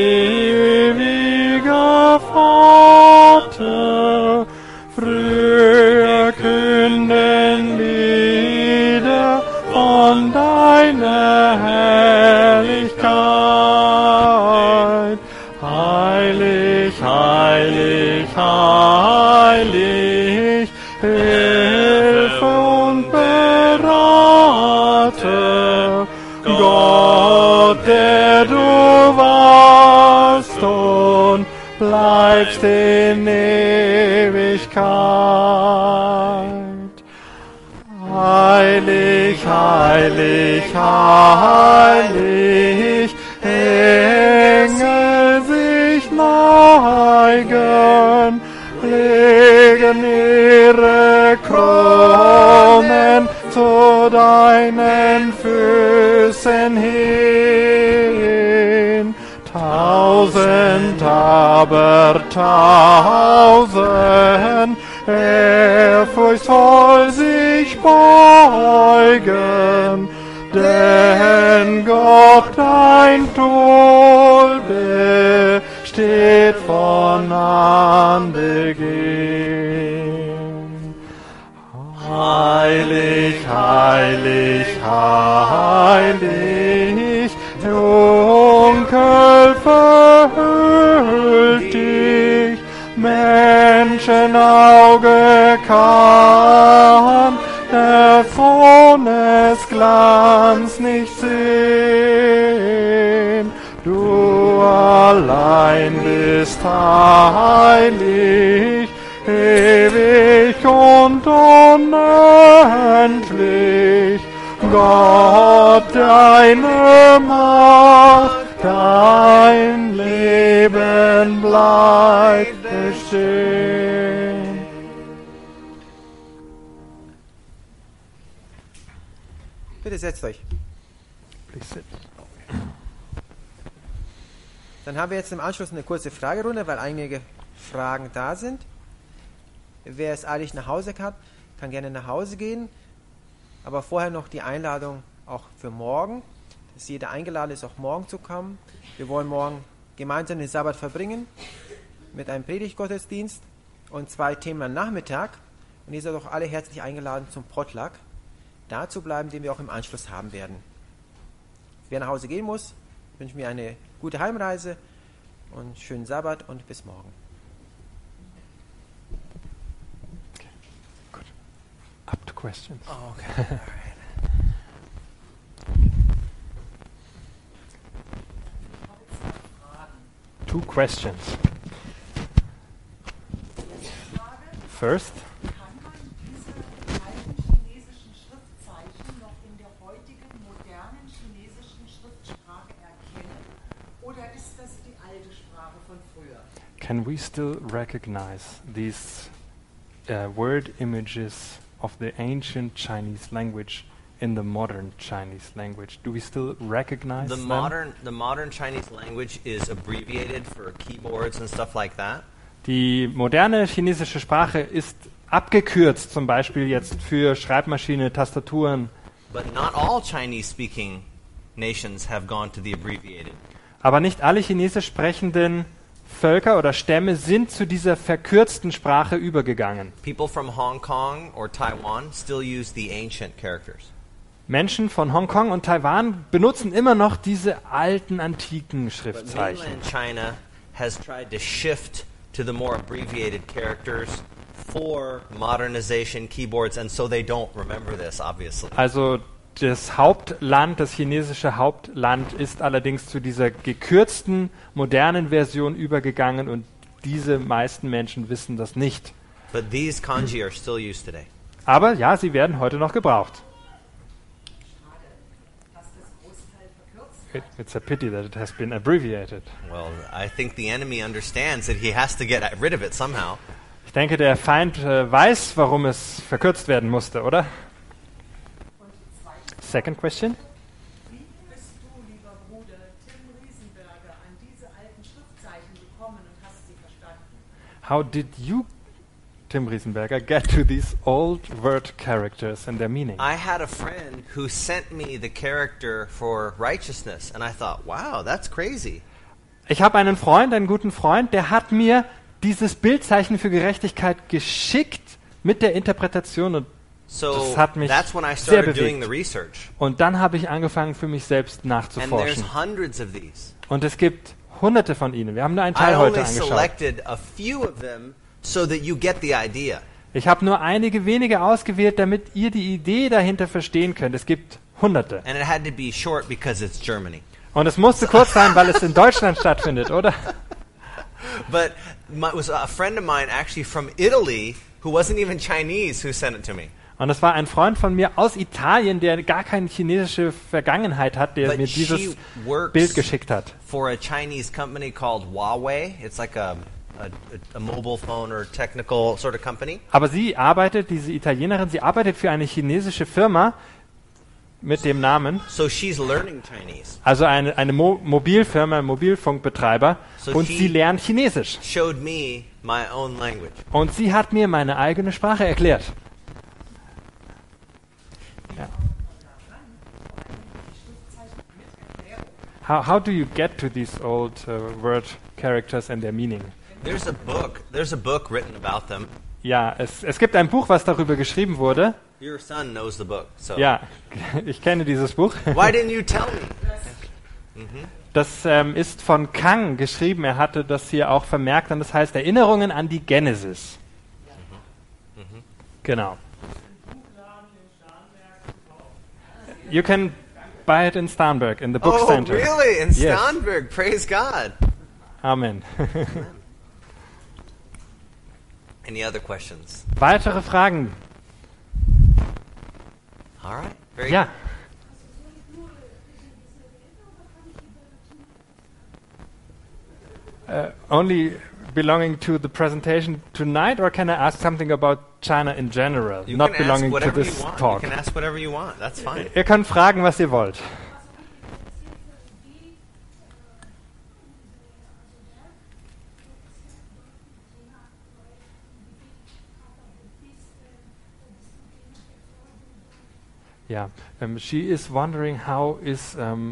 ewiger Vater, früher künden Lieder von deiner Herrlichkeit. Heilig, heilig, heilig, hilf und berate, Gott, der du warst und bleibst in Ewigkeit. Heilig, heilig, heilig, Engel sich neigen, legen ihre Kronen zu deinen Füßen hin. Tausend, aber tausend, ehrfurchtsvoll sich beugen, denn Gott dein Thron besteht von Anbeginn. Heilig, heilig, heilig, Dunkel verhüllt dich, Menschenauge kann der Glanz nicht sehen. Du allein bist heilig, ewig und unendlich. Gott, deine Macht, dein Leben bleibt bestehen. Bitte setzt euch. Dann haben wir jetzt im Anschluss eine kurze Fragerunde, weil einige Fragen da sind. Wer es eilig nach Hause hat, kann gerne nach Hause gehen. Aber vorher noch die Einladung auch für morgen, dass jeder eingeladen ist, auch morgen zu kommen. Wir wollen morgen gemeinsam den Sabbat verbringen mit einem Predigtgottesdienst und 2 Themen am Nachmittag. Und ihr seid auch alle herzlich eingeladen zum Potluck, da zu bleiben, den wir auch im Anschluss haben werden. Wer nach Hause gehen muss, wünsche mir eine gute Heimreise und schönen Sabbat und bis morgen. Gut. Up to questions. Oh, okay. All right. Two questions. First, Kann man diese alten chinesischen Schriftzeichen noch in der heutigen modernen chinesischen Schriftsprache erkennen? Oder ist das die alte Sprache von früher? can we still recognize these word images of the ancient Chinese language in the modern Chinese language? Do we still recognize The them? modern Chinese language is abbreviated for keyboards and stuff like that. Die moderne chinesische Sprache ist abgekürzt, zum Beispiel jetzt für Schreibmaschine, Tastaturen. But not all Chinese-speaking nations have gone to the abbreviated. Aber nicht alle chinesisch sprechenden Völker oder Stämme sind zu dieser verkürzten Sprache übergegangen. People from Hong Kong or Taiwan still use the ancient characters. Menschen von Hongkong und Taiwan benutzen immer noch diese alten, antiken But Schriftzeichen. mainland China has tried to shift to the more abbreviated characters for modernization keyboards, and so they don't remember this, obviously. Also das Hauptland, das chinesische Hauptland ist allerdings zu dieser gekürzten, modernen Version übergegangen und diese meisten Menschen wissen das nicht. But these kanji are still used today. Aber ja, sie werden heute noch gebraucht. Dass das Großteil verkürzt It's a pity that it has been abbreviated. Well, I think the enemy understands that he has to get rid of it somehow. Ich denke, der Feind weiß, warum es verkürzt werden musste, oder? Second question. Wie bist du, lieber Bruder Tim Riesenberger, an diese alten Schriftzeichen gekommen und hast sie verstanden? How did you, Tim Riesenberger, get to these old word characters and their meaning? I had a friend who sent me the character for righteousness, and I thought, wow, that's crazy. Ich habe einen Freund, einen guten Freund, der hat mir dieses Bildzeichen für Gerechtigkeit geschickt mit der Interpretation und So das hat mich that's when I sehr started doing bewegt. the research. Und dann habe ich angefangen, für mich selbst And nachzuforschen. there's hundreds of these. Und es gibt hunderte von ihnen. Wir haben nur einen I Teil heute only angeschaut. selected a few of them so that you get the idea. Ich habe nur einige wenige ausgewählt, damit ihr die Idee dahinter verstehen könnt. Es gibt hunderte. And it had to be short because it's Germany. Und es musste kurz sein, weil es in Deutschland stattfindet, oder? But it was a friend of mine actually from Italy who wasn't even Chinese who sent it to me. Und es war ein Freund von mir aus Italien, der gar keine chinesische Vergangenheit hat, der But mir she dieses works Bild geschickt hat. for a Chinese company called Huawei. It's like a mobile phone or technical sort of company. Aber sie arbeitet, diese Italienerin, sie arbeitet für eine chinesische Firma mit dem Namen, So she's learning Chinese. also eine Mobilfirma, Mobilfunkbetreiber, So und she- sie lernt Chinesisch. Showed me my own language. Und sie hat mir meine eigene Sprache erklärt. Ja. How do you get to these old word characters and their meaning? There's a book written about them. Ja, es gibt ein Buch, was darüber geschrieben wurde. Your son knows the book. So Ja, ich kenne dieses Buch. why didn't you tell me? Das ist von Kang geschrieben. Er hatte das hier auch vermerkt und das heißt Erinnerungen an die Genesis. Genau. You can buy it in Starnberg, in the book Oh, center. really? In Yes. Starnberg. Praise God. Amen. Any other questions? Weitere Fragen? All right. Very Ja. Only belonging to the presentation tonight, or can I ask something about China in general, good. You not can ask belonging to whatever this you want. talk? You can ask whatever you want. That's fine. Ihr könnt fragen, was ihr wollt. Yeah, she is wondering how is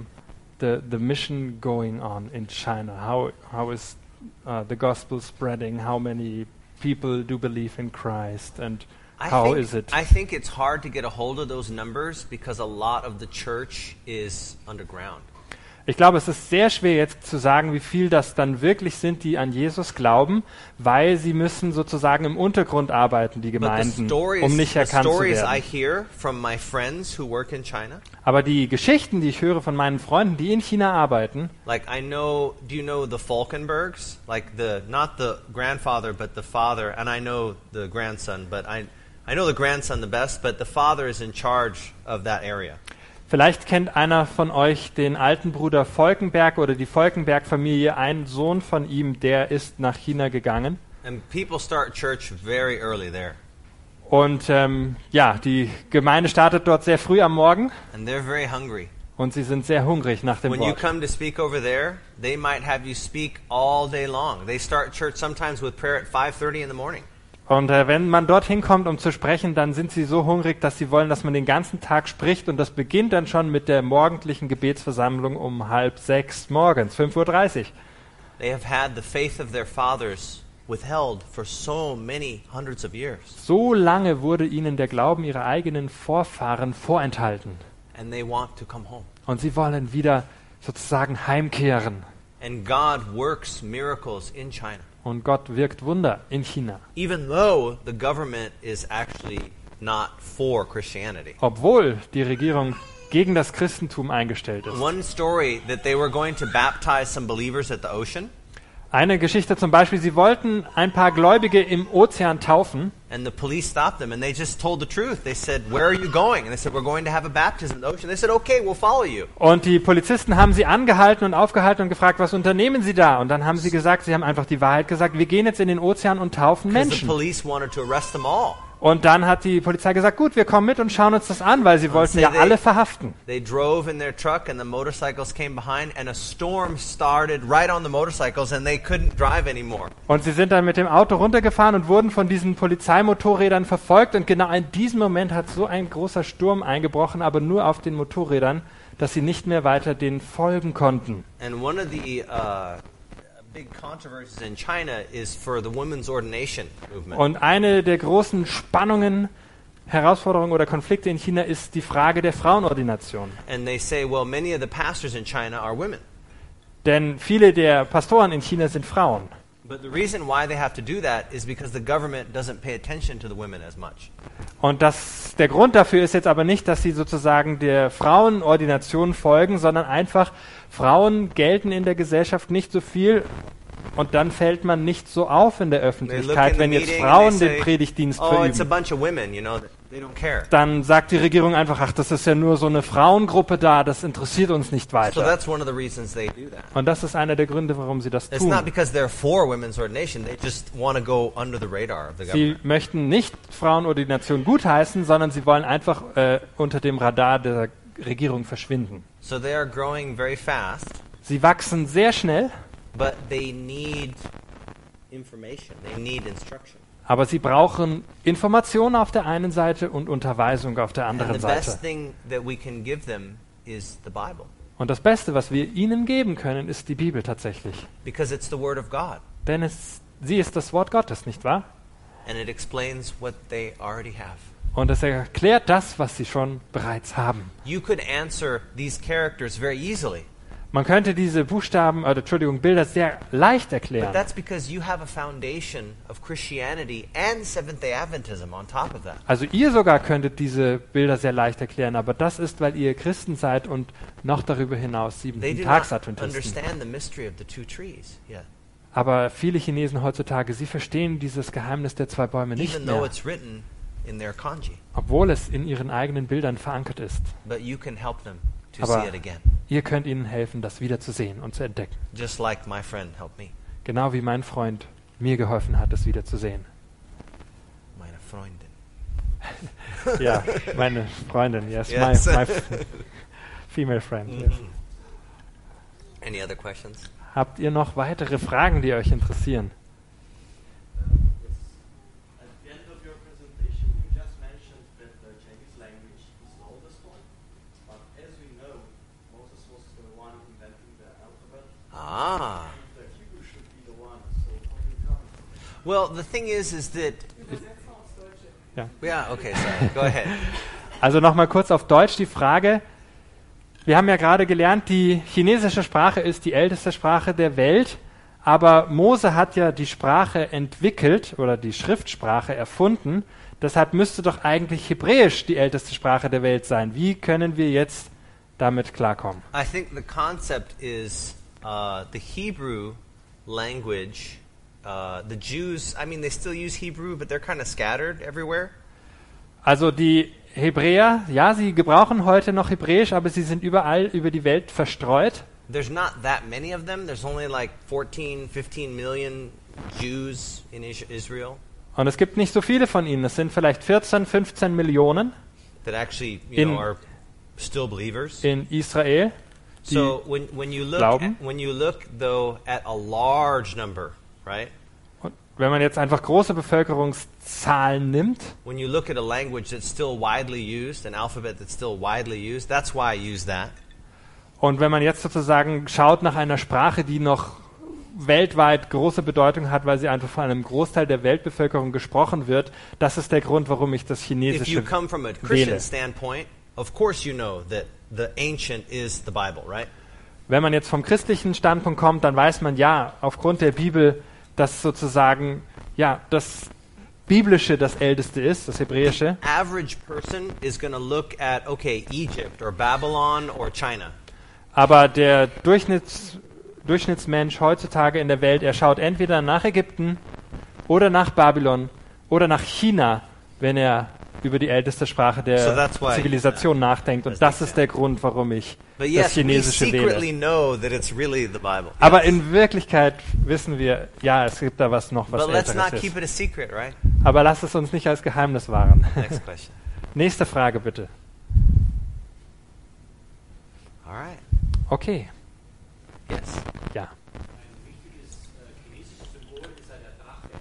the mission going on in China? How is the gospel spreading? How many people do believe in Christ? And how is it? I think it's hard to get a hold of those numbers because a lot of the church is underground. Ich glaube, es ist sehr schwer jetzt zu sagen, wie viel das dann wirklich sind, die an Jesus glauben, weil sie müssen sozusagen im Untergrund arbeiten, die But Gemeinden, um nicht the erkannt zu stories I werden. hear from my friends who work in China, Aber die Geschichten, die ich höre von meinen Freunden, die in China arbeiten, like do you know the Falkenbergs? Like not the grandfather, but the father, and I know the grandson, but I know the grandson the best, but the father is in charge of that area. vielleicht kennt einer von euch den alten Bruder Volkenberg oder die Volkenberg-Familie. Ein Sohn von ihm, der ist nach China gegangen. And people start church very early there. Und ja, die Gemeinde startet dort sehr früh am Morgen And they're very hungry. und sie sind sehr hungrig nach dem When you Wort. come to speak over there, they might have you speak all day long. They start church sometimes with prayer at 5:30 in the morning. Und wenn man dorthin kommt, um zu sprechen, dann sind sie so hungrig, dass sie wollen, dass man den ganzen Tag spricht. Und das beginnt dann schon mit der morgendlichen Gebetsversammlung um 5:30 morgens, 5:30 Uhr. They have had the faith of their fathers withheld for so many hundreds of years. So lange wurde ihnen der Glauben ihrer eigenen Vorfahren vorenthalten. And they want to come home. Und sie wollen wieder sozusagen heimkehren. And God works miracles in China. Und Gott wirkt Wunder in China. Even though the government is actually not for Christianity. Obwohl die Regierung gegen das Christentum eingestellt ist. One story that they were going to baptize some believers at the ocean. Eine Geschichte zum Beispiel, sie wollten ein paar Gläubige im Ozean taufen And the police stopped them, and they just told the truth. They said, "Where are you going?" And they said, "We're going to have a baptism in the ocean." They said, "Okay, we'll follow you." und die Polizisten haben sie angehalten und aufgehalten und gefragt, was unternehmen sie da? Und dann haben sie gesagt, sie haben einfach die Wahrheit gesagt, wir gehen jetzt in den Ozean und taufen Because the Menschen. police wanted to arrest them all. Und dann hat die Polizei gesagt, gut, wir kommen mit und schauen uns das an, weil sie wollten ja alle verhaften. They drove in their truck, and the motorcycles came behind, and a storm started right on the motorcycles, and they couldn't drive anymore. Und sie sind dann mit dem Auto runtergefahren und wurden von diesen Polizeimotorrädern verfolgt. Und genau in diesem Moment hat so ein großer Sturm eingebrochen, aber nur auf den Motorrädern, dass sie nicht mehr weiter denen folgen konnten. And one of the big controversies in China is for the women's ordination movement. Und eine der großen Spannungen, Herausforderungen oder Konflikte in China ist die Frage der Frauenordination. And they say, well, many of the pastors in China are women. Denn viele der Pastoren in China sind Frauen. But the reason why they have to do that is because the government doesn't pay attention to the women as much. Und der Grund dafür ist jetzt aber nicht, dass sie sozusagen der Frauenordination folgen, sondern einfach, Frauen gelten in der Gesellschaft nicht so viel und dann fällt man nicht so auf in der They look Öffentlichkeit, in the wenn jetzt meeting Frauen and they den say, Predigtdienst oh, it's a verüben. bunch of women, they don't care. Dann sagt die Regierung einfach, ach, das ist ja nur so eine Frauengruppe da, das interessiert uns nicht So weiter. that's one of the reasons they do that. Und das ist einer der Gründe, warum sie das It's not tun. because they're for women's ordination, they just want to go under the radar of the Sie government. möchten nicht Frauenordination gutheißen, sondern sie wollen einfach unter dem Radar der Regierung verschwinden. So they are growing very fast, Sie wachsen sehr schnell, but they need information. They need instruction. aber sie brauchen Informationen auf der einen Seite und Unterweisung auf der And anderen the best Seite. thing that we can give them is the Bible, Und das Beste, was wir ihnen geben können, ist die Bibel tatsächlich. because it's the Word of God, Denn sie ist das Wort Gottes, nicht wahr? and it explains what they already have. Und es erklärt das, was sie schon bereits haben. You could answer these characters very easily, Man könnte diese Bilder sehr leicht but erklären. that's because you have a foundation of Christianity and Seventh-day Adventism on top of that. Also ihr sogar könntet diese Bilder sehr leicht erklären, aber das ist, weil ihr Christen seid und noch darüber hinaus They do not Siebenten-Tags-Adventisten. understand the mystery of the two trees yet, Aber viele Chinesen heutzutage, sie verstehen dieses Geheimnis der zwei Bäume nicht even though mehr, it's written in their kanji. obwohl es in ihren eigenen Bildern verankert ist. But you can help them to Aber see it again, ihr könnt ihnen helfen, das wieder zu sehen und zu entdecken. just like my friend helped me, Genau wie mein Freund mir geholfen hat, es wieder zu sehen. meine Freundin. Ja, meine Freundin, yes, Yes. my female friend. Yes. Any other questions? Habt ihr noch weitere Fragen, die euch interessieren? At the end of your presentation, you just mentioned that the Chinese language is the oldest one, but as we know, Moses was the one inventing the alphabet, Ah. and the Hebrew should be the one, so how do you come? Well, the thing is that yeah. Okay, sorry. Go ahead. Also nochmal kurz auf Deutsch die Frage. Wir haben ja gerade gelernt, die chinesische Sprache ist die älteste Sprache der Welt, aber Mose hat ja die Sprache entwickelt oder die Schriftsprache erfunden. Deshalb müsste doch eigentlich Hebräisch die älteste Sprache der Welt sein. Wie können wir jetzt damit klarkommen? I think the concept is the Hebrew language. The Jews, I mean, they still use Hebrew, but they're kind of scattered everywhere. Also die Hebräer, ja, sie gebrauchen heute noch Hebräisch, aber sie sind überall über die Welt verstreut. There's not that many of them. There's only like 14, 15 million Jews in Israel Und es gibt nicht so viele von ihnen. Es sind vielleicht 14, 15 Millionen that actually, In- are still believers. in Israel. So when you look glauben. when you look though at a large number, right? Und wenn man jetzt einfach große Bevölkerungszahlen nimmt, When you look at a language that's still widely used, an alphabet that's still widely used, that's why I use that. und wenn man jetzt sozusagen schaut nach einer Sprache, die noch weltweit große Bedeutung hat, weil sie einfach von einem Großteil der Weltbevölkerung gesprochen wird, das ist der Grund, warum ich das If you Chinesische come from a Christian wähle. standpoint, of course you know that the ancient is the Bible, right? Wenn man jetzt vom christlichen Standpunkt kommt, dann weiß man ja, aufgrund der Bibel, dass sozusagen ja das Biblische das Älteste ist, das Hebräische. Average person is going to look at, okay, Egypt or Babylon or China. Aber Durchschnittsmensch heutzutage in der Welt, er schaut entweder nach Ägypten oder nach Babylon oder nach China, wenn er über die älteste Sprache So der that's why- Zivilisation nachdenkt. Und das ist der Grund, warum ich But das yes, we Chinesische secretly wähle. know that it's really the Bible. Aber Yes. in Wirklichkeit wissen wir, ja, es gibt da was noch, was But let's not Älteres keep ist. it a secret, right? Aber lasst es uns nicht als Geheimnis wahren. Next question. Nächste Frage bitte. All right. Okay, Yes. ja. Ein wichtiges chinesisches Symbol ist ja der Drache.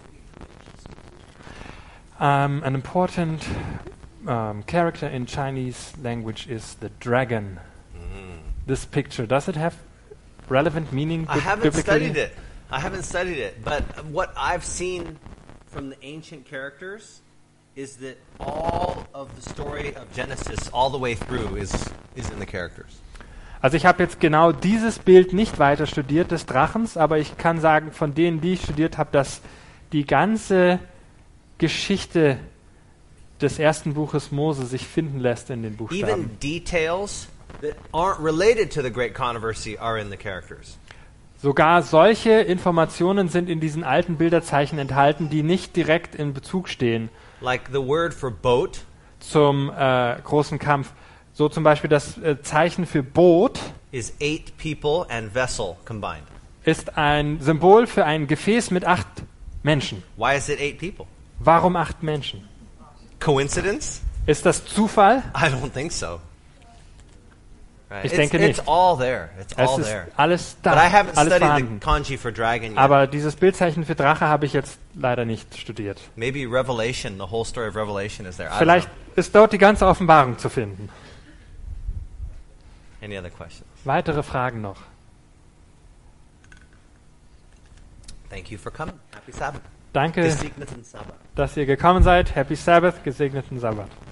An important character in Chinese language is the dragon. This picture, does it have relevant meaning I haven't biblically? studied it. I haven't studied it. But what I've seen from the ancient characters is that all of the story of Genesis, all the way through, is in the characters. Also ich habe jetzt genau dieses Bild nicht weiter studiert des Drachens, aber ich kann sagen, von denen, die ich studiert habe, dass die ganze Geschichte des ersten Buches Mose sich finden lässt in den Buchstaben. Even details that aren't related to the great controversy are in the characters. Sogar solche Informationen sind in diesen alten Bilderzeichen enthalten, die nicht direkt in Bezug stehen Like the word for boat zum großen Kampf. So zum Beispiel das Zeichen für Boot is 8 people and vessel combined. ist ein Symbol für ein Gefäß mit 8 Menschen. Why is it 8 people? Warum 8 Menschen? Coincidence? Ist das Zufall? I don't think so. Right. Ich denke nicht. It's all there. It's Es all ist there. alles da, But I haven't alles studied vorhanden. the kanji for dragon yet. Aber dieses Bildzeichen für Drache habe ich jetzt leider nicht studiert. Maybe Revelation, the whole story of Revelation is there. I don't Vielleicht ist dort die ganze Offenbarung zu finden. know. Any other questions? Weitere Fragen noch? Thank you for coming. Happy Sabbath. Danke, Gesegneten Sabbath. dass ihr gekommen seid. Happy Sabbath, gesegneten Sabbat.